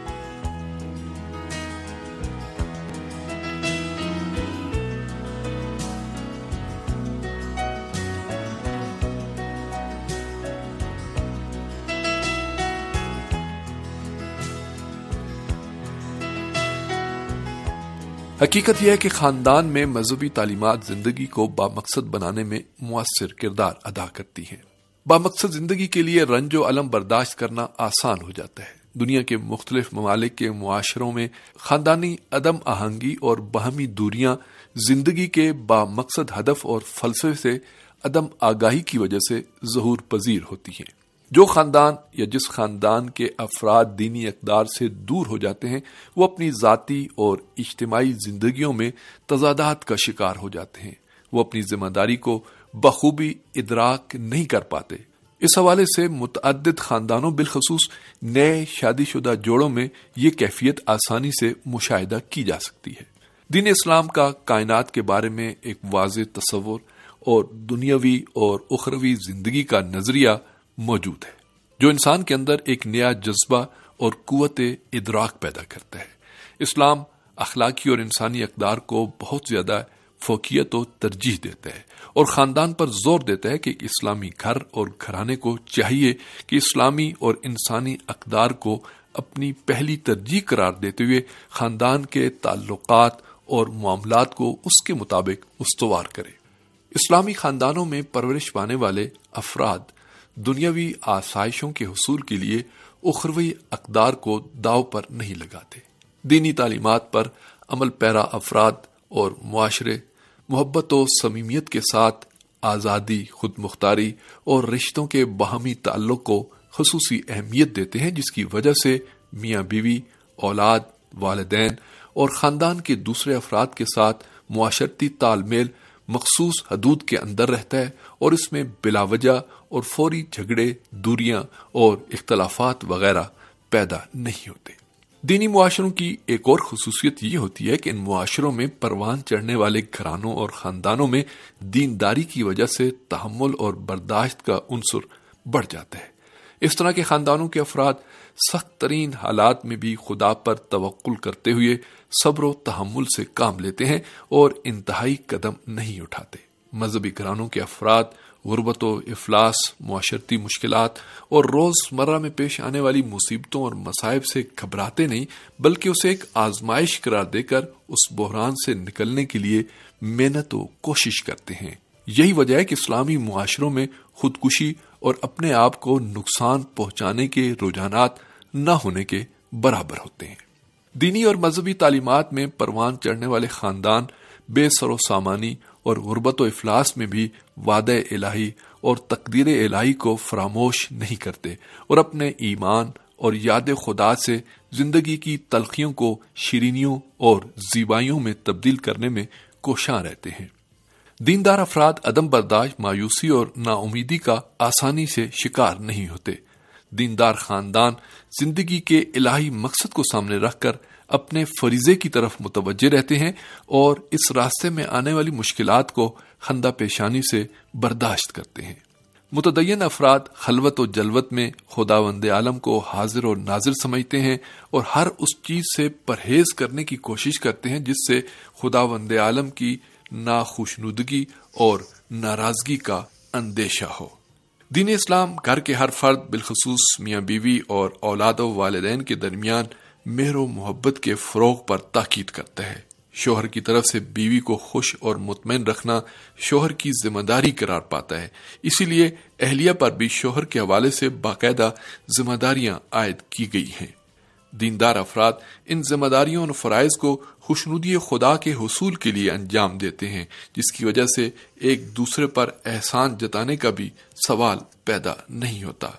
E: حقیقت یہ ہے کہ خاندان میں مذہبی تعلیمات زندگی کو بامقصد بنانے میں مؤثر کردار ادا کرتی ہیں۔ بامقصد زندگی کے لیے رنج و الم برداشت کرنا آسان ہو جاتا ہے۔ دنیا کے مختلف ممالک کے معاشروں میں خاندانی عدم آہنگی اور باہمی دوریاں زندگی کے بامقصد ہدف اور فلسفے سے عدم آگاہی کی وجہ سے ظہور پذیر ہوتی ہیں۔ جو خاندان یا جس خاندان کے افراد دینی اقدار سے دور ہو جاتے ہیں وہ اپنی ذاتی اور اجتماعی زندگیوں میں تضادات کا شکار ہو جاتے ہیں۔ وہ اپنی ذمہ داری کو بخوبی ادراک نہیں کر پاتے۔ اس حوالے سے متعدد خاندانوں بالخصوص نئے شادی شدہ جوڑوں میں یہ کیفیت آسانی سے مشاہدہ کی جا سکتی ہے۔ دین اسلام کا کائنات کے بارے میں ایک واضح تصور اور دنیاوی اور اخروی زندگی کا نظریہ موجود ہے جو انسان کے اندر ایک نیا جذبہ اور قوت ادراک پیدا کرتا ہے۔ اسلام اخلاقی اور انسانی اقدار کو بہت زیادہ فوقیت و ترجیح دیتا ہے اور خاندان پر زور دیتا ہے کہ اسلامی گھر اور گھرانے کو چاہیے کہ اسلامی اور انسانی اقدار کو اپنی پہلی ترجیح قرار دیتے ہوئے خاندان کے تعلقات اور معاملات کو اس کے مطابق استوار کرے۔ اسلامی خاندانوں میں پرورش پانے والے افراد دنیاوی آسائشوں کے حصول کے لیے اخروی اقدار کو داؤ پر نہیں لگاتے۔ دینی تعلیمات پر عمل پیرا افراد اور معاشرے محبت و صمیمیت کے ساتھ آزادی، خود مختاری اور رشتوں کے باہمی تعلق کو خصوصی اہمیت دیتے ہیں، جس کی وجہ سے میاں بیوی، اولاد، والدین اور خاندان کے دوسرے افراد کے ساتھ معاشرتی تال میل مخصوص حدود کے اندر رہتا ہے اور اس میں بلا وجہ اور فوری جھگڑے، دوریاں اور اختلافات وغیرہ پیدا نہیں ہوتے۔ دینی معاشروں کی ایک اور خصوصیت یہ ہوتی ہے کہ ان معاشروں میں پروان چڑھنے والے گھرانوں اور خاندانوں میں دینداری کی وجہ سے تحمل اور برداشت کا عنصر بڑھ جاتا ہے۔ اس طرح کے خاندانوں کے افراد سخت ترین حالات میں بھی خدا پر توکل کرتے ہوئے صبر و تحمل سے کام لیتے ہیں اور انتہائی قدم نہیں اٹھاتے۔ مذہبی گھرانوں کے افراد غربت و افلاس، معاشرتی مشکلات اور روزمرہ میں پیش آنے والی مصیبتوں اور مصائب سے گھبراتے نہیں، بلکہ اسے ایک آزمائش قرار دے کر اس بحران سے نکلنے کے لیے محنت و کوشش کرتے ہیں۔ یہی وجہ ہے کہ اسلامی معاشروں میں خودکشی اور اپنے آپ کو نقصان پہنچانے کے رجحانات نہ ہونے کے برابر ہوتے ہیں۔ دینی اور مذہبی تعلیمات میں پروان چڑھنے والے خاندان بے سر و سامانی اور غربت و افلاس میں بھی وعدہ الہی اور تقدیر الہی کو فراموش نہیں کرتے اور اپنے ایمان اور یاد خدا سے زندگی کی تلخیوں کو شیرینیوں اور زیبائیوں میں تبدیل کرنے میں کوشاں رہتے ہیں۔ دیندار افراد عدم برداشت، مایوسی اور نا امیدی کا آسانی سے شکار نہیں ہوتے۔ دیندار خاندان زندگی کے الہی مقصد کو سامنے رکھ کر اپنے فریضے کی طرف متوجہ رہتے ہیں اور اس راستے میں آنے والی مشکلات کو خندہ پیشانی سے برداشت کرتے ہیں۔ متدین افراد خلوت و جلوت میں خداوند عالم کو حاضر و ناظر سمجھتے ہیں اور ہر اس چیز سے پرہیز کرنے کی کوشش کرتے ہیں جس سے خداوند عالم کی ناخوشنودگی اور ناراضگی کا اندیشہ ہو۔ دین اسلام گھر کے ہر فرد بالخصوص میاں بیوی اور اولاد و والدین کے درمیان مہر و محبت کے فروغ پر تاکید کرتا ہے۔ شوہر کی طرف سے بیوی کو خوش اور مطمئن رکھنا شوہر کی ذمہ داری قرار پاتا ہے، اسی لیے اہلیہ پر بھی شوہر کے حوالے سے باقاعدہ ذمہ داریاں عائد کی گئی ہیں۔ دیندار افراد ان ذمہ داریوں اور فرائض کو خوشنودی خدا کے حصول کے لیے انجام دیتے ہیں، جس کی وجہ سے ایک دوسرے پر احسان جتانے کا بھی سوال پیدا نہیں ہوتا۔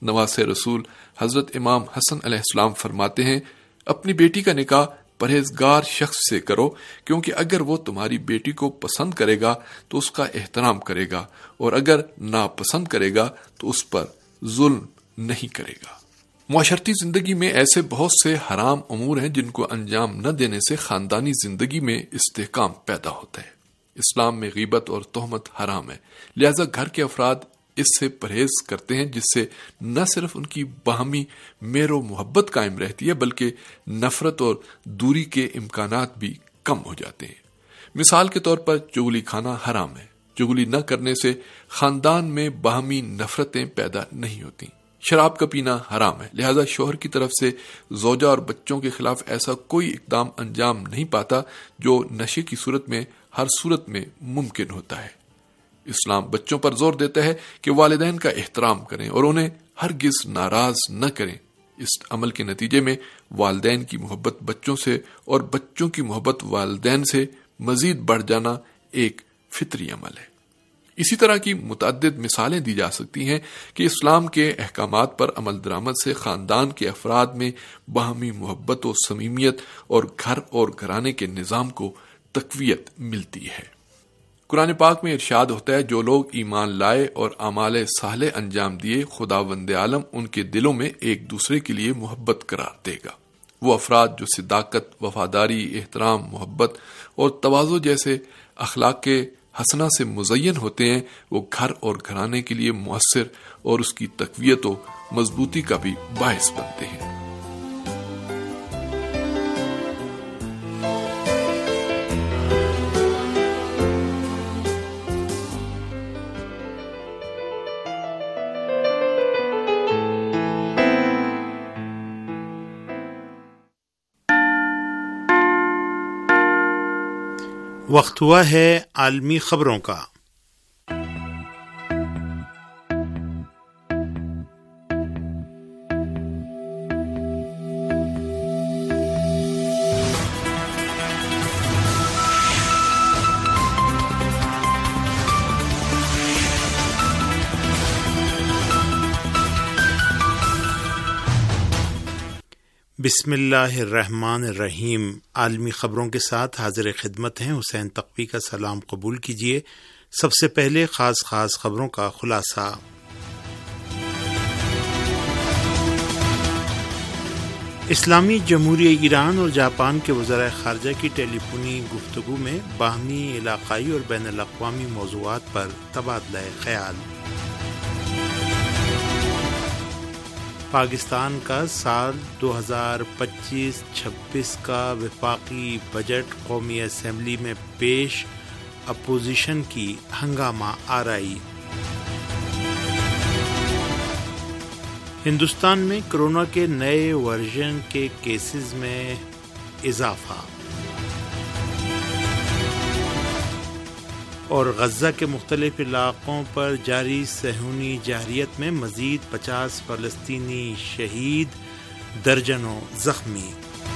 E: نواس رسول حضرت امام حسن علیہ السلام فرماتے ہیں، اپنی بیٹی کا نکاح پرہیزگار شخص سے کرو، کیونکہ اگر وہ تمہاری بیٹی کو پسند کرے گا تو اس کا احترام کرے گا، اور اگر ناپسند کرے گا تو اس پر ظلم نہیں کرے گا۔ معاشرتی زندگی میں ایسے بہت سے حرام امور ہیں جن کو انجام نہ دینے سے خاندانی زندگی میں استحکام پیدا ہوتا ہے۔ اسلام میں غیبت اور تہمت حرام ہے، لہذا گھر کے افراد اس سے پرہیز کرتے ہیں، جس سے نہ صرف ان کی باہمی مہر و محبت قائم رہتی ہے بلکہ نفرت اور دوری کے امکانات بھی کم ہو جاتے ہیں۔ مثال کے طور پر چغلی کھانا حرام ہے۔ چغلی نہ کرنے سے خاندان میں باہمی نفرتیں پیدا نہیں ہوتی۔ شراب کا پینا حرام ہے، لہذا شوہر کی طرف سے زوجہ اور بچوں کے خلاف ایسا کوئی اقدام انجام نہیں پاتا جو نشے کی صورت میں ہر صورت میں ممکن ہوتا ہے۔ اسلام بچوں پر زور دیتا ہے کہ والدین کا احترام کریں اور انہیں ہرگز ناراض نہ کریں۔ اس عمل کے نتیجے میں والدین کی محبت بچوں سے اور بچوں کی محبت والدین سے مزید بڑھ جانا ایک فطری عمل ہے۔ اسی طرح کی متعدد مثالیں دی جا سکتی ہیں کہ اسلام کے احکامات پر عمل درآمد سے خاندان کے افراد میں باہمی محبت و صمیمیت اور گھر اور گھرانے کے نظام کو تقویت ملتی ہے۔ قرآن پاک میں ارشاد ہوتا ہے، جو لوگ ایمان لائے اور اعمال صالح انجام دیے، خداوند عالم ان کے دلوں میں ایک دوسرے کے لیے محبت قرار دے گا۔ وہ افراد جو صداقت، وفاداری، احترام، محبت اور تواضع جیسے اخلاق کے حسنہ سے مزین ہوتے ہیں، وہ گھر اور گھرانے کے لیے مؤثر اور اس کی تقویت و مضبوطی کا بھی باعث بنتے ہیں۔
A: وقت ہوا ہے عالمی خبروں کا۔ بسم اللہ الرحمن الرحیم۔ عالمی خبروں کے ساتھ حاضر خدمت ہیں حسین تقوی کا سلام قبول کیجیے۔ سب سے پہلے خاص خاص خبروں کا خلاصہ۔ اسلامی جمہوریہ ایران اور جاپان کے وزرائے خارجہ کی ٹیلی فونی گفتگو میں باہمی علاقائی اور بین الاقوامی موضوعات پر تبادلہ خیال۔ پاکستان کا سال دو ہزار پچیس چھبیس کا وفاقی بجٹ قومی اسمبلی میں پیش، اپوزیشن کی ہنگامہ آرائی۔ ہندوستان میں کرونا کے نئے ورژن کے کیسز میں اضافہ، اور غزہ کے مختلف علاقوں پر جاری صہیونی جارحیت میں مزید پچاس فلسطینی شہید، درجنوں زخمی۔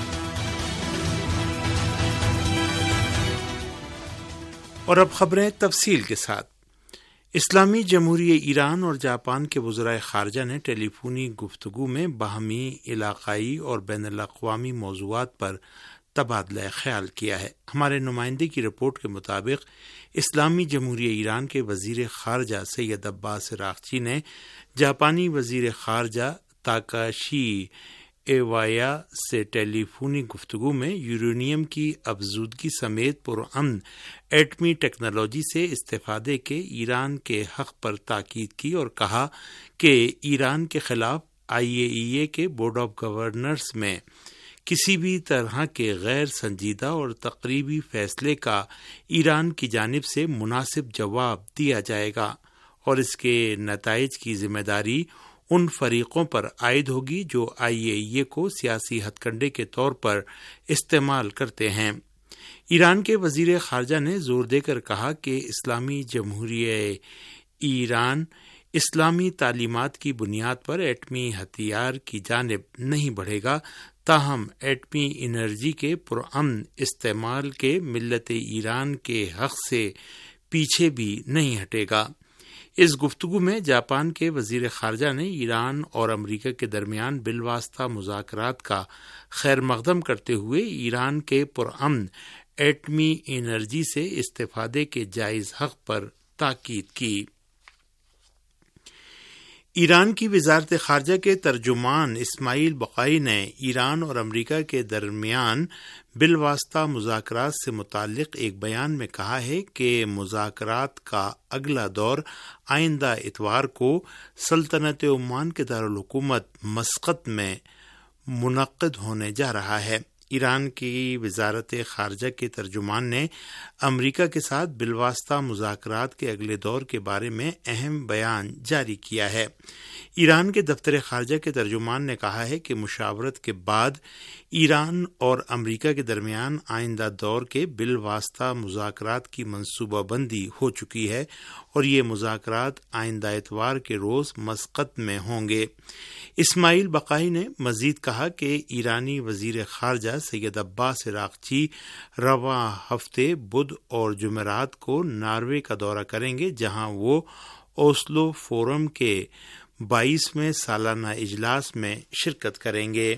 A: اور اب خبریں تفصیل کے ساتھ۔ اسلامی جمہوریہ ایران اور جاپان کے وزرائے خارجہ نے ٹیلی فونی گفتگو میں باہمی علاقائی اور بین الاقوامی موضوعات پر تبادلہ خیال کیا ہے۔ ہمارے نمائندے کی رپورٹ کے مطابق اسلامی جمہوریہ ایران کے وزیر خارجہ سید عباس راغچی نے جاپانی وزیر خارجہ تاکاشی ایوایا سے ٹیلی فونی گفتگو میں یورینیم کی افزودگی سمیت پرامن ایٹمی ٹیکنالوجی سے استفادے کے ایران کے حق پر تاکید کی اور کہا کہ ایران کے خلاف آئی اے ای اے کے بورڈ آف گورنرز میں کسی بھی طرح کے غیر سنجیدہ اور تقریبی فیصلے کا ایران کی جانب سے مناسب جواب دیا جائے گا، اور اس کے نتائج کی ذمہ داری ان فریقوں پر عائد ہوگی جو آئی اے ای اے کو سیاسی ہتھ کنڈے کے طور پر استعمال کرتے ہیں۔ ایران کے وزیر خارجہ نے زور دے کر کہا کہ اسلامی جمہوریہ ایران اسلامی تعلیمات کی بنیاد پر ایٹمی ہتھیار کی جانب نہیں بڑھے گا، تاہم ایٹمی انرجی کے پرامن استعمال کے ملت ایران کے حق سے پیچھے بھی نہیں ہٹے گا۔ اس گفتگو میں جاپان کے وزیر خارجہ نے ایران اور امریکہ کے درمیان بالواسطہ مذاکرات کا خیر مقدم کرتے ہوئے ایران کے پرامن ایٹمی انرجی سے استفادے کے جائز حق پر تاکید کی۔ ایران کی وزارت خارجہ کے ترجمان اسماعیل بقائی نے ایران اور امریکہ کے درمیان بالواسطہ مذاکرات سے متعلق ایک بیان میں کہا ہے کہ مذاکرات کا اگلا دور آئندہ اتوار کو سلطنت عمان کے دارالحکومت مسقط میں منعقد ہونے جا رہا ہے۔ ایران کی وزارت خارجہ کے ترجمان نے امریکہ کے ساتھ بالواسطہ مذاکرات کے اگلے دور کے بارے میں اہم بیان جاری کیا ہے۔ ایران کے دفتر خارجہ کے ترجمان نے کہا ہے کہ مشاورت کے بعد ایران اور امریکہ کے درمیان آئندہ دور کے بالواسطہ مذاکرات کی منصوبہ بندی ہو چکی ہے اور یہ مذاکرات آئندہ اتوار کے روز مسقط میں ہوں گے۔ اسماعیل بقائی نے مزید کہا کہ ایرانی وزیر خارجہ سید عباس عراقچی رواں ہفتے بدھ اور جمعرات کو ناروے کا دورہ کریں گے، جہاں وہ اوسلو فورم کے بائیسویں سالانہ اجلاس میں شرکت کریں گے۔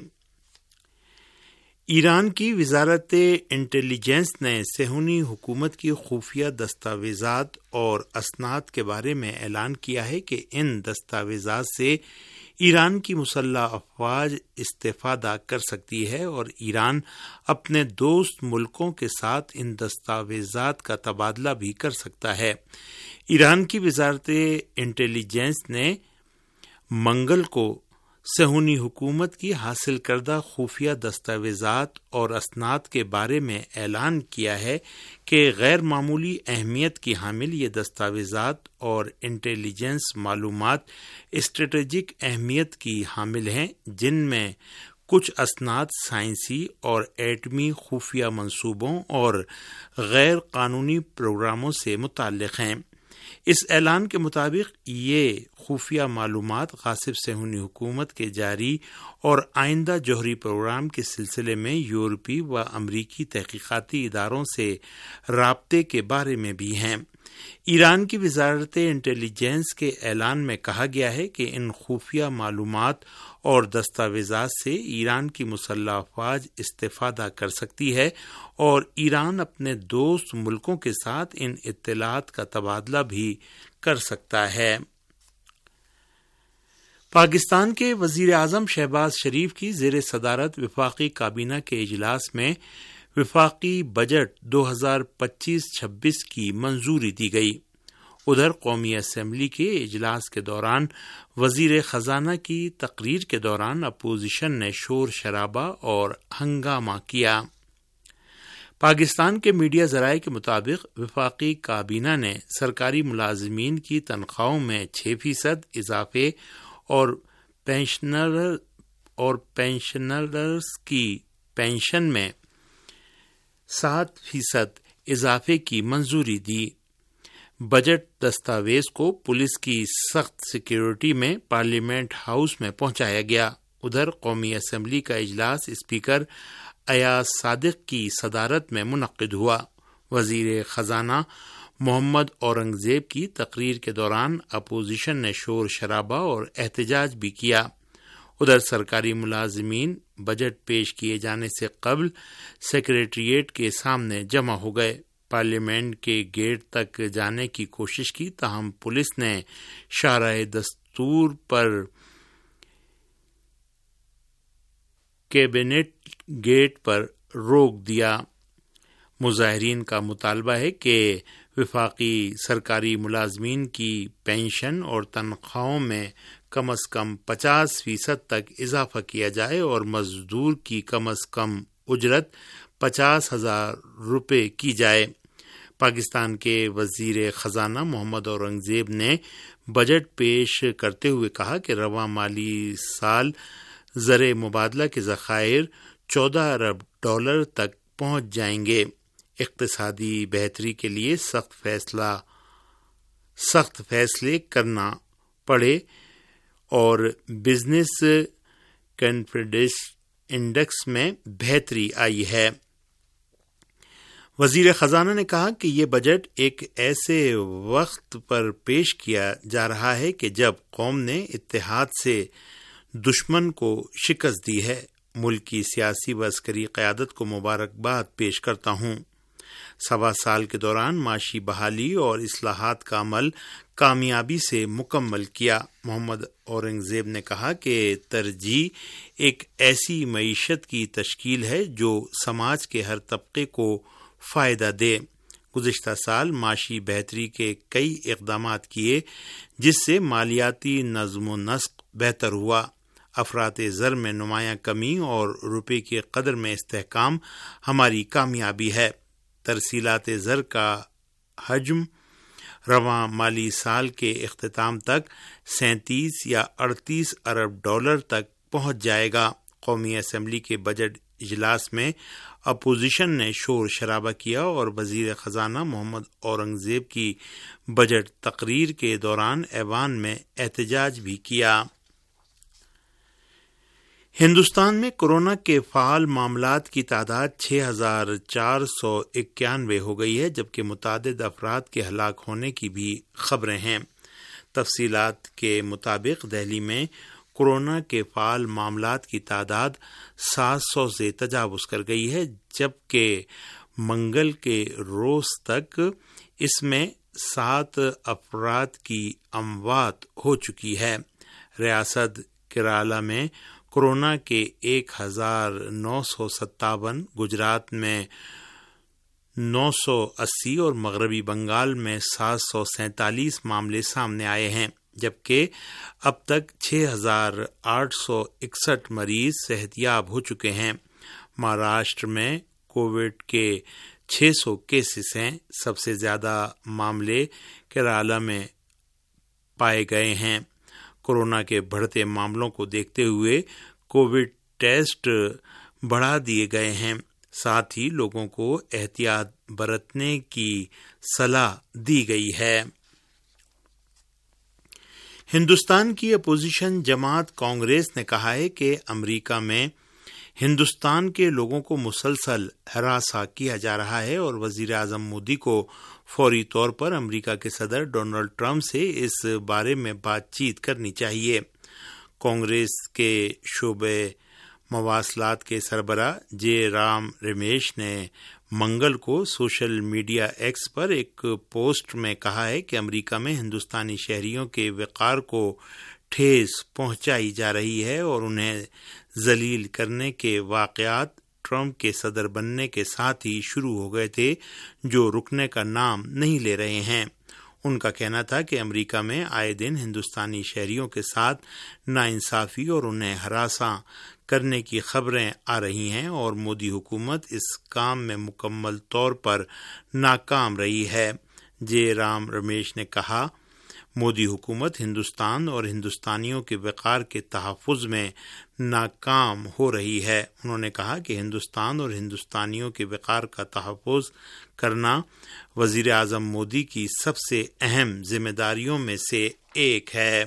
A: ایران کی وزارت انٹیلی جنس نے صہیونی حکومت کی خفیہ دستاویزات اور اسناد کے بارے میں اعلان کیا ہے کہ ان دستاویزات سے ایران کی مسلح افواج استفادہ کر سکتی ہے اور ایران اپنے دوست ملکوں کے ساتھ ان دستاویزات کا تبادلہ بھی کر سکتا ہے۔ ایران کی وزارت انٹیلی جنس نے منگل کو صہیونی حکومت کی حاصل کردہ خفیہ دستاویزات اور اسناد کے بارے میں اعلان کیا ہے کہ غیر معمولی اہمیت کی حامل یہ دستاویزات اور انٹیلی جنس معلومات اسٹریٹجک اہمیت کی حامل ہیں، جن میں کچھ اسناد سائنسی اور ایٹمی خفیہ منصوبوں اور غیر قانونی پروگراموں سے متعلق ہیں۔ اس اعلان کے مطابق یہ خفیہ معلومات غاصب صہیونی حکومت کے جاری اور آئندہ جوہری پروگرام کے سلسلے میں یورپی و امریکی تحقیقاتی اداروں سے رابطے کے بارے میں بھی ہیں۔ ایران کی وزارت انٹیلی جنس کے اعلان میں کہا گیا ہے کہ ان خفیہ معلومات اور دستاویزات سے ایران کی مسلح افواج استفادہ کر سکتی ہے اور ایران اپنے دوست ملکوں کے ساتھ ان اطلاعات کا تبادلہ بھی کر سکتا ہے۔ پاکستان کے وزیر اعظم شہباز شریف کی زیر صدارت وفاقی کابینہ کے اجلاس میں وفاقی بجٹ دو ہزار پچیس چھبیس کی منظوری دی گئی۔ ادھر قومی اسمبلی کے اجلاس کے دوران وزیر خزانہ کی تقریر کے دوران اپوزیشن نے شور شرابہ اور ہنگامہ کیا۔ پاکستان کے میڈیا ذرائع کے مطابق وفاقی کابینہ نے سرکاری ملازمین کی تنخواہوں میں چھ فیصد اضافے اور پینشنر اور پینشنرز کی پینشن میں سات فیصد اضافے کی منظوری دی۔ بجٹ دستاویز کو پولیس کی سخت سیکیورٹی میں پارلیمنٹ ہاؤس میں پہنچایا گیا۔ ادھر قومی اسمبلی کا اجلاس اسپیکر ایاز صادق کی صدارت میں منعقد ہوا۔ وزیر خزانہ محمد اورنگزیب کی تقریر کے دوران اپوزیشن نے شور شرابہ اور احتجاج بھی کیا۔ ادھر سرکاری ملازمین بجٹ پیش کیے جانے سے قبل سیکریٹریٹ کے سامنے جمع ہو گئے۔ پارلیمنٹ کے گیٹ تک جانے کی کوشش کی، تاہم پولیس نے شاہراہ دستور پر کیبنٹ گیٹ پر روک دیا۔ مظاہرین کا مطالبہ ہے کہ وفاقی سرکاری ملازمین کی پینشن اور تنخواہوں میں کم از کم پچاس فیصد تک اضافہ کیا جائے اور مزدور کی کم از کم اجرت پچاس ہزار روپے کی جائے۔ پاکستان کے وزیر خزانہ محمد اورنگزیب نے بجٹ پیش کرتے ہوئے کہا کہ رواں مالی سال زر مبادلہ کے ذخائر چودہ ارب ڈالر تک پہنچ جائیں گے۔ اقتصادی بہتری کے لیے سخت فیصلہ سخت فیصلے کرنا پڑے اور بزنس کانفیڈنس انڈیکس میں بہتری آئی ہے۔ وزیر خزانہ نے کہا کہ یہ بجٹ ایک ایسے وقت پر پیش کیا جا رہا ہے کہ جب قوم نے اتحاد سے دشمن کو شکست دی ہے۔ ملک کی سیاسی و عسکری قیادت کو مبارکباد پیش کرتا ہوں۔ سوا سال کے دوران معاشی بحالی اور اصلاحات کا عمل کامیابی سے مکمل کیا۔ محمد اورنگزیب نے کہا کہ ترجیح ایک ایسی معیشت کی تشکیل ہے جو سماج کے ہر طبقے کو فائدہ دے۔ گزشتہ سال معاشی بہتری کے کئی اقدامات کیے جس سے مالیاتی نظم و نسق بہتر ہوا۔ افراط زر میں نمایاں کمی اور روپے کی قدر میں استحکام ہماری کامیابی ہے۔ ترسیلات زر کا حجم رواں مالی سال کے اختتام تک سینتیس یا اڑتیس ارب ڈالر تک پہنچ جائے گا۔ قومی اسمبلی کے بجٹ اجلاس میں اپوزیشن نے شور شرابہ کیا اور وزیر خزانہ محمد اورنگزیب کی بجٹ تقریر کے دوران ایوان میں احتجاج بھی کیا۔ ہندوستان میں کورونا کے فعال معاملات کی تعداد چھ ہزار چار سو اکیانوے ہو گئی ہے، جبکہ متعدد افراد کے ہلاک ہونے کی بھی خبریں ہیں۔ تفصیلات کے مطابق دہلی میں کورونا کے فعال معاملات کی تعداد سات سو سے تجاوز کر گئی ہے، جبکہ منگل کے روز تک اس میں سات افراد کی اموات ہو چکی ہے۔ ریاست کیرالہ میں کورونا کے ایک ہزار نو سو ستاون، گجرات میں نو سو اسی اور مغربی بنگال میں سات سو سینتالیس معاملے سامنے آئے ہیں، جبکہ اب تک چھ ہزار آٹھ سو اکسٹھ مریض صحت یاب ہو چکے ہیں۔ مہاراشٹر میں کووڈ کے چھ سو کیسز ہیں۔ سب سے زیادہ معاملے کیرالہ میں پائے گئے ہیں۔ کورونا کے بڑھتے معاملوں کو دیکھتے ہوئے کووڈ ٹیسٹ بڑھا دیے گئے ہیں، ساتھ ہی لوگوں کو احتیاط برتنے کی صلاح دی گئی ہے۔ ہندوستان کی اپوزیشن جماعت کانگریس نے کہا ہے کہ امریکہ میں ہندوستان کے لوگوں کو مسلسل ہراساں کیا جا رہا ہے اور وزیر اعظم مودی کو فوری طور پر امریکہ کے صدر ڈونلڈ ٹرمپ سے اس بارے میں بات چیت کرنی چاہیے۔ کانگریس کے شعبے مواصلات کے سربراہ جے رام رمیش نے منگل کو سوشل میڈیا ایکس پر ایک پوسٹ میں کہا ہے کہ امریکہ میں ہندوستانی شہریوں کے وقار کو ٹھیس پہنچائی جا رہی ہے اور انہیں ذلیل کرنے کے واقعات ٹرمپ کے صدر بننے کے ساتھ ہی شروع ہو گئے تھے، جو رکنے کا نام نہیں لے رہے ہیں۔ ان کا کہنا تھا کہ امریکہ میں آئے دن ہندوستانی شہریوں کے ساتھ ناانصافی اور انہیں ہراساں کرنے کی خبریں آ رہی ہیں اور مودی حکومت اس کام میں مکمل طور پر ناکام رہی ہے۔ جے رام رمیش نے کہا، مودی حکومت ہندوستان اور ہندوستانیوں کے وقار کے تحفظ میں ناکام ہو رہی ہے۔ انہوں نے کہا کہ ہندوستان اور ہندوستانیوں کے وقار کا تحفظ کرنا وزیر اعظم مودی کی سب سے اہم ذمہ داریوں میں سے ایک ہے۔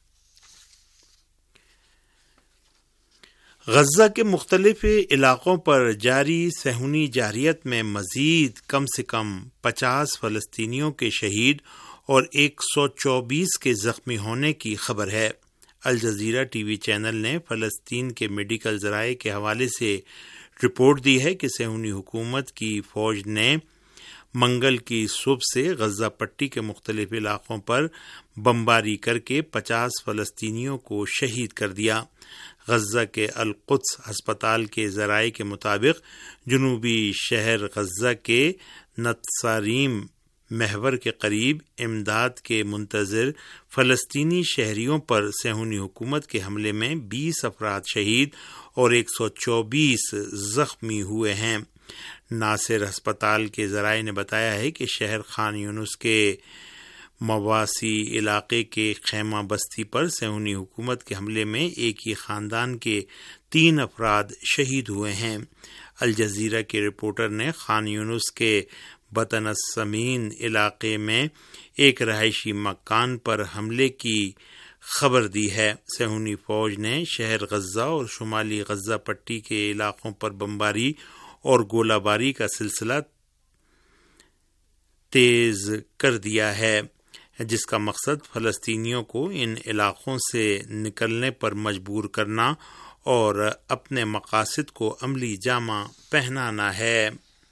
A: غزہ کے مختلف علاقوں پر جاری صہیونی جارحیت میں مزید کم سے کم پچاس فلسطینیوں کے شہید اور ایک سو چوبیس کے زخمی ہونے کی خبر ہے۔ الجزیرہ ٹی وی چینل نے فلسطین کے میڈیکل ذرائع کے حوالے سے رپورٹ دی ہے کہ صہیونی حکومت کی فوج نے منگل کی صبح سے غزہ پٹی کے مختلف علاقوں پر بمباری کر کے پچاس فلسطینیوں کو شہید کر دیا۔ غزہ کے القدس ہسپتال کے ذرائع کے مطابق جنوبی شہر غزہ کے نتساریم محور کے قریب امداد کے منتظر فلسطینی شہریوں پر صہیونی حکومت کے حملے میں بیس افراد شہید اور ایک سو چوبیس زخمی ہوئے ہیں۔ ناصر ہسپتال کے ذرائع نے بتایا ہے کہ شہر خان یونس کے مواسی علاقے کے خیمہ بستی پر صہیونی حکومت کے حملے میں ایک ہی خاندان کے تین افراد شہید ہوئے ہیں۔ الجزیرہ کے رپورٹر نے خان یونس کے بطن السمین علاقے میں ایک رہائشی مکان پر حملے کی خبر دی ہے۔ صہیونی فوج نے شہر غزہ اور شمالی غزہ پٹی کے علاقوں پر بمباری اور گولہ باری کا سلسلہ تیز کر دیا ہے، جس کا مقصد فلسطینیوں کو ان علاقوں سے نکلنے پر مجبور کرنا اور اپنے مقاصد کو عملی جامہ پہنانا ہے۔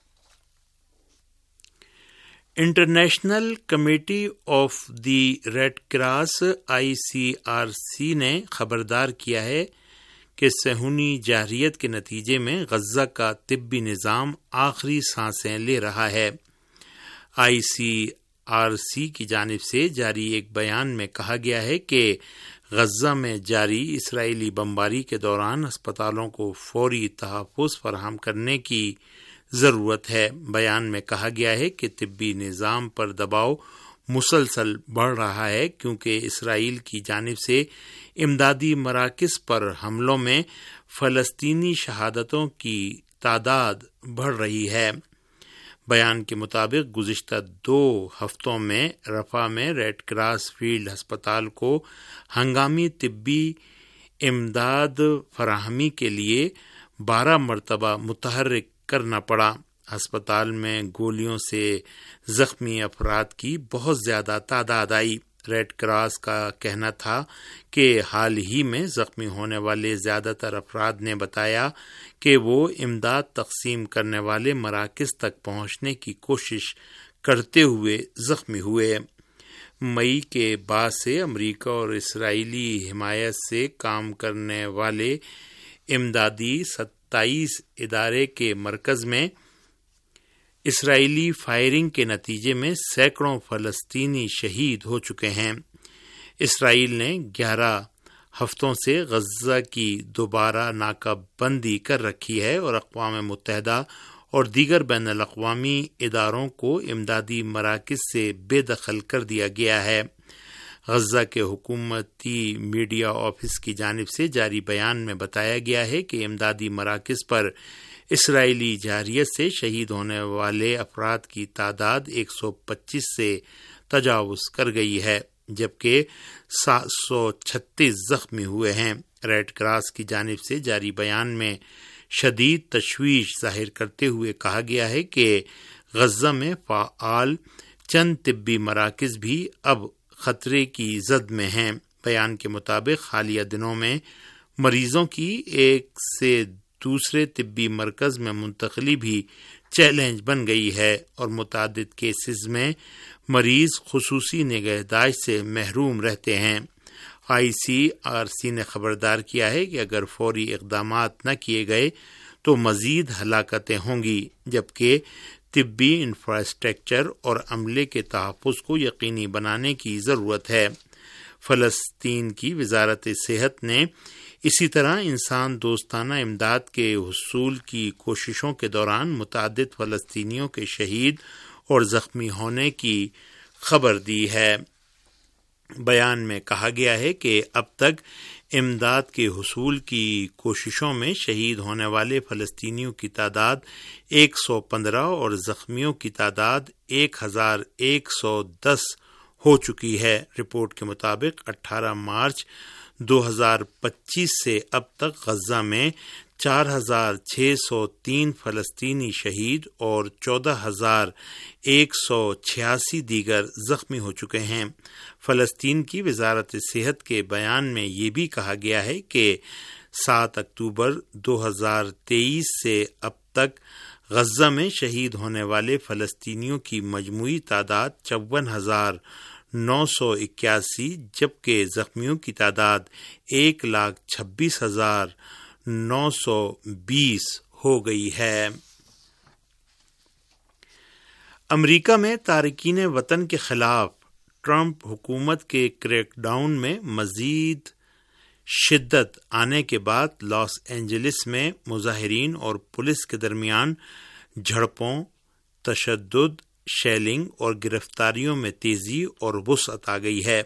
A: International committee of the red cross I C R C نے خبردار کیا ہے کہ صہیونی جارحیت کے نتیجے میں غزہ کا طبی نظام آخری سانسیں لے رہا ہے۔ آئی سی آر سی کی جانب سے جاری ایک بیان میں کہا گیا ہے کہ غزہ میں جاری اسرائیلی بمباری کے دوران ہسپتالوں کو فوری تحفظ فراہم کرنے کی ضرورت ہے۔ بیان میں کہا گیا ہے کہ طبی نظام پر دباؤ مسلسل بڑھ رہا ہے کیونکہ اسرائیل کی جانب سے امدادی مراکز پر حملوں میں فلسطینی شہادتوں کی تعداد بڑھ رہی ہے۔ بیان کے مطابق گزشتہ دو ہفتوں میں رفح میں ریڈ کراس فیلڈ ہسپتال کو ہنگامی طبی امداد فراہمی کے لیے بارہ مرتبہ متحرک کرنا پڑا۔ ہسپتال میں گولیوں سے زخمی افراد کی بہت زیادہ تعداد آئی۔ ریڈ کراس کا کہنا تھا کہ حال ہی میں زخمی ہونے والے زیادہ تر افراد نے بتایا کہ وہ امداد تقسیم کرنے والے مراکز تک پہنچنے کی کوشش کرتے ہوئے زخمی ہوئے۔ مئی کے بعد سے امریکہ اور اسرائیلی حمایت سے کام کرنے والے امدادی ستائیس ادارے کے مرکز میں اسرائیلی فائرنگ کے نتیجے میں سینکڑوں فلسطینی شہید ہو چکے ہیں۔ اسرائیل نے گیارہ ہفتوں سے غزہ کی دوبارہ ناکہ بندی کر رکھی ہے اور اقوام متحدہ اور دیگر بین الاقوامی اداروں کو امدادی مراکز سے بے دخل کر دیا گیا ہے۔ غزہ کے حکومتی میڈیا آفس کی جانب سے جاری بیان میں بتایا گیا ہے کہ امدادی مراکز پر اسرائیلی جارحیت سے شہید ہونے والے افراد کی تعداد ایک سو پچیس سے تجاوز کر گئی ہے، جبکہ سات سو چھتیس زخمی ہوئے ہیں۔ ریڈ کراس کی جانب سے جاری بیان میں شدید تشویش ظاہر کرتے ہوئے کہا گیا ہے کہ غزہ میں فعال چند طبی مراکز بھی اب خطرے کی زد میں ہیں۔ بیان کے مطابق حالیہ دنوں میں مریضوں کی ایک سے دوسرے طبی مرکز میں منتقلی بھی چیلنج بن گئی ہے اور متعدد کیسز میں مریض خصوصی نگہداشت سے محروم رہتے ہیں۔ آئی سی آر سی نے خبردار کیا ہے کہ اگر فوری اقدامات نہ کیے گئے تو مزید ہلاکتیں ہوں گی، جبکہ طبی انفراسٹرکچر اور عملے کے تحفظ کو یقینی بنانے کی ضرورت ہے۔ فلسطین کی وزارت صحت نے اسی طرح انسان دوستانہ امداد کے حصول کی کوششوں کے دوران متعدد فلسطینیوں کے شہید اور زخمی ہونے کی خبر دی ہے۔ بیان میں کہا گیا ہے کہ اب تک امداد کے حصول کی کوششوں میں شہید ہونے والے فلسطینیوں کی تعداد ایک سو پندرہ اور زخمیوں کی تعداد ایک ہزار ایک سو دس ہو چکی ہے۔ رپورٹ کے مطابق اٹھارہ مارچ دو ہزار پچیس سے اب تک غزہ میں چار ہزار چھ سو تین فلسطینی شہید اور چودہ ہزار ایک سو چھیاسی دیگر زخمی ہو چکے ہیں۔ فلسطین کی وزارت صحت کے بیان میں یہ بھی کہا گیا ہے کہ سات اکتوبر دو ہزار تیئیس سے اب تک غزہ میں شہید ہونے والے فلسطینیوں کی مجموعی تعداد چون ہزار نو سو اکیاسی جبکہ زخمیوں کی تعداد ایک لاکھ چھبیس ہزار نو سو بیس ہو گئی ہے۔ امریکہ میں تارکین وطن کے خلاف ٹرمپ حکومت کے کریک ڈاؤن میں مزید شدت آنے کے بعد لاس اینجلس میں مظاہرین اور پولیس کے درمیان جھڑپوں، تشدد، شیلنگ اور گرفتاریوں میں تیزی اور وسعت آ گئی ہے۔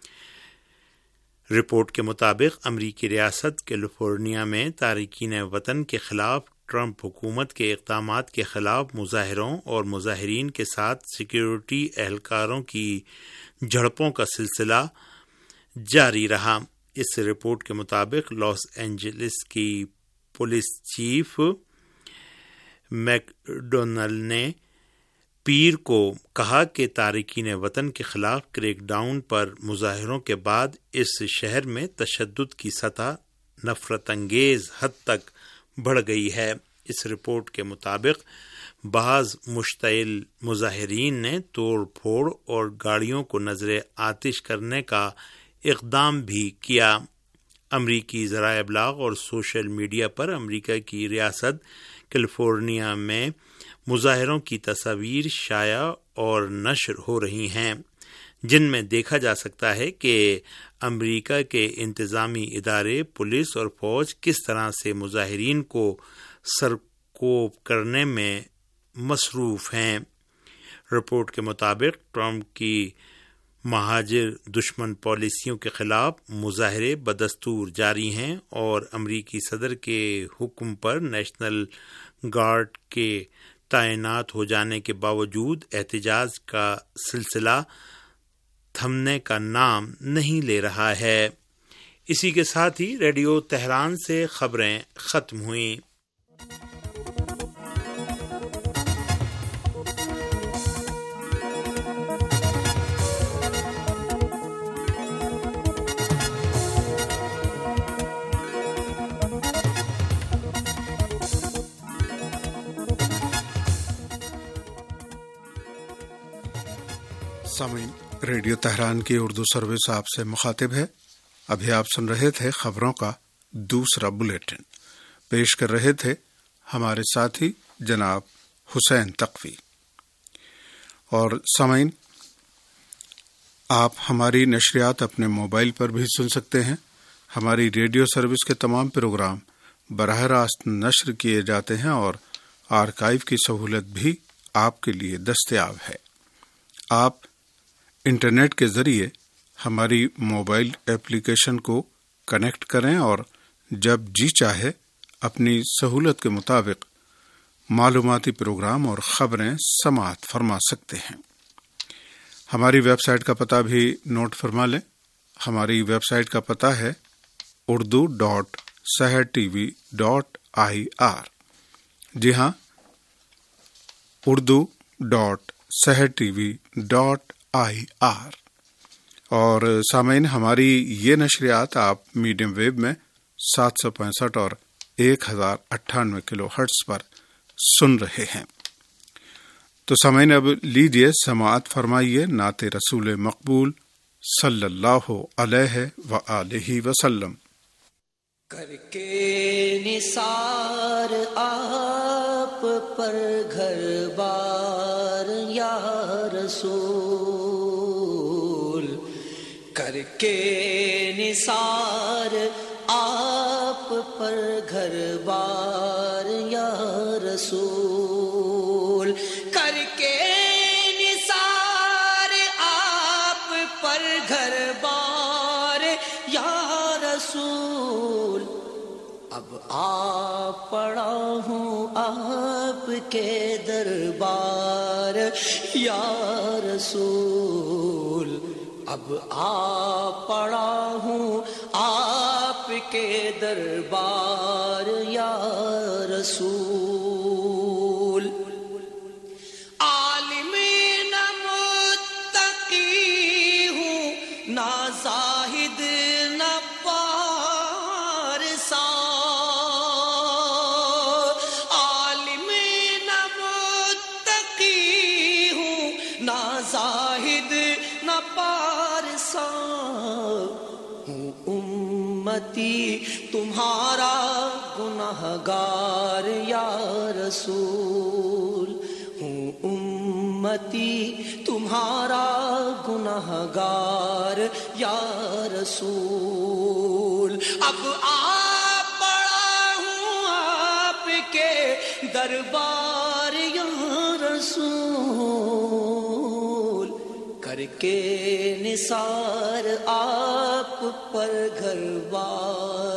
A: رپورٹ کے مطابق امریکی ریاست کیلیفورنیا میں تارکین وطن کے خلاف ٹرمپ حکومت کے اقدامات کے خلاف مظاہروں اور مظاہرین کے ساتھ سیکیورٹی اہلکاروں کی جھڑپوں کا سلسلہ جاری رہا۔ اس رپورٹ کے مطابق لاس اینجلس کی پولیس چیف میک ڈونل نے پیر کو کہا کہ تارکین وطن کے خلاف کریک ڈاؤن پر مظاہروں کے بعد اس شہر میں تشدد کی سطح نفرت انگیز حد تک بڑھ گئی ہے۔ اس رپورٹ کے مطابق بعض مشتعل مظاہرین نے توڑ پھوڑ اور گاڑیوں کو نذر آتش کرنے کا اقدام بھی کیا۔ امریکی ذرائع ابلاغ اور سوشل میڈیا پر امریکہ کی ریاست کیلیفورنیا میں مظاہروں کی تصاویر شائع اور نشر ہو رہی ہیں، جن میں دیکھا جا سکتا ہے کہ امریکہ کے انتظامی ادارے، پولیس اور فوج کس طرح سے مظاہرین کو سرکوب کرنے میں مصروف ہیں۔ رپورٹ کے مطابق ٹرمپ کی مہاجر دشمن پالیسیوں کے خلاف مظاہرے بدستور جاری ہیں اور امریکی صدر کے حکم پر نیشنل گارڈ کے تعینات ہو جانے کے باوجود احتجاج کا سلسلہ تھمنے کا نام نہیں لے رہا ہے۔ اسی کے ساتھ ہی ریڈیو تہران سے خبریں ختم ہوئیں۔
F: سامعین، ریڈیو تہران کی اردو سروس آپ سے مخاطب ہے۔ ابھی آپ سن رہے تھے خبروں کا دوسرا بلیٹن، پیش کر رہے تھے ہمارے ساتھی جناب حسین تقوی۔ اور سامعین، آپ ہماری نشریات اپنے موبائل پر بھی سن سکتے ہیں۔ ہماری ریڈیو سروس کے تمام پروگرام براہ راست نشر کیے جاتے ہیں اور آرکائیو کی سہولت بھی آپ کے لیے دستیاب ہے۔ آپ انٹرنیٹ کے ذریعے ہماری موبائل ایپلیکیشن کو کنیکٹ کریں اور جب جی چاہے اپنی سہولت کے مطابق معلوماتی پروگرام اور خبریں سماعت فرما سکتے ہیں۔ ہماری ویب سائٹ کا پتہ بھی نوٹ فرما لیں۔ ہماری ویب سائٹ کا پتہ ہے Urdu dot Sahar T V dot I R. جی ہاں، Urdu dot Sahar T V dot I R. اور سامعین، ہماری یہ نشریات آپ میڈیم ویو میں سات سو پینسٹھ اور ایک ہزار اٹھانوے کلو ہرٹز پر سن رہے ہیں۔ تو سامعین، اب لیجیے سماعت فرمائیے نعت رسول مقبول صلی اللہ علیہ وآلہ وسلم۔
G: کر کے نثار آپ پر گھر بار یا رسول، کر کے نثار آپ پر گھر بار یا رسول، کر کے نثار آپ پر گھر بار یا رسول، اب آ پڑا ہوں آپ کے دربار یا رسول، اب آ پڑا ہوں آپ کے دربار یا رسول۔ عالم نہ متقی ہوں، نہ زاہد نہ پارسا، عالم نہ متقی ہوں، نہ زاہد نہ پارسا، ہوں امتی تمہارا گنہگار یا رسول، ہوں امتی تمہارا گنہگار یا رسول، اب آ پڑا ہوں آپ کے دربار یا رسول، کر کے نثار آپ پر گھر بار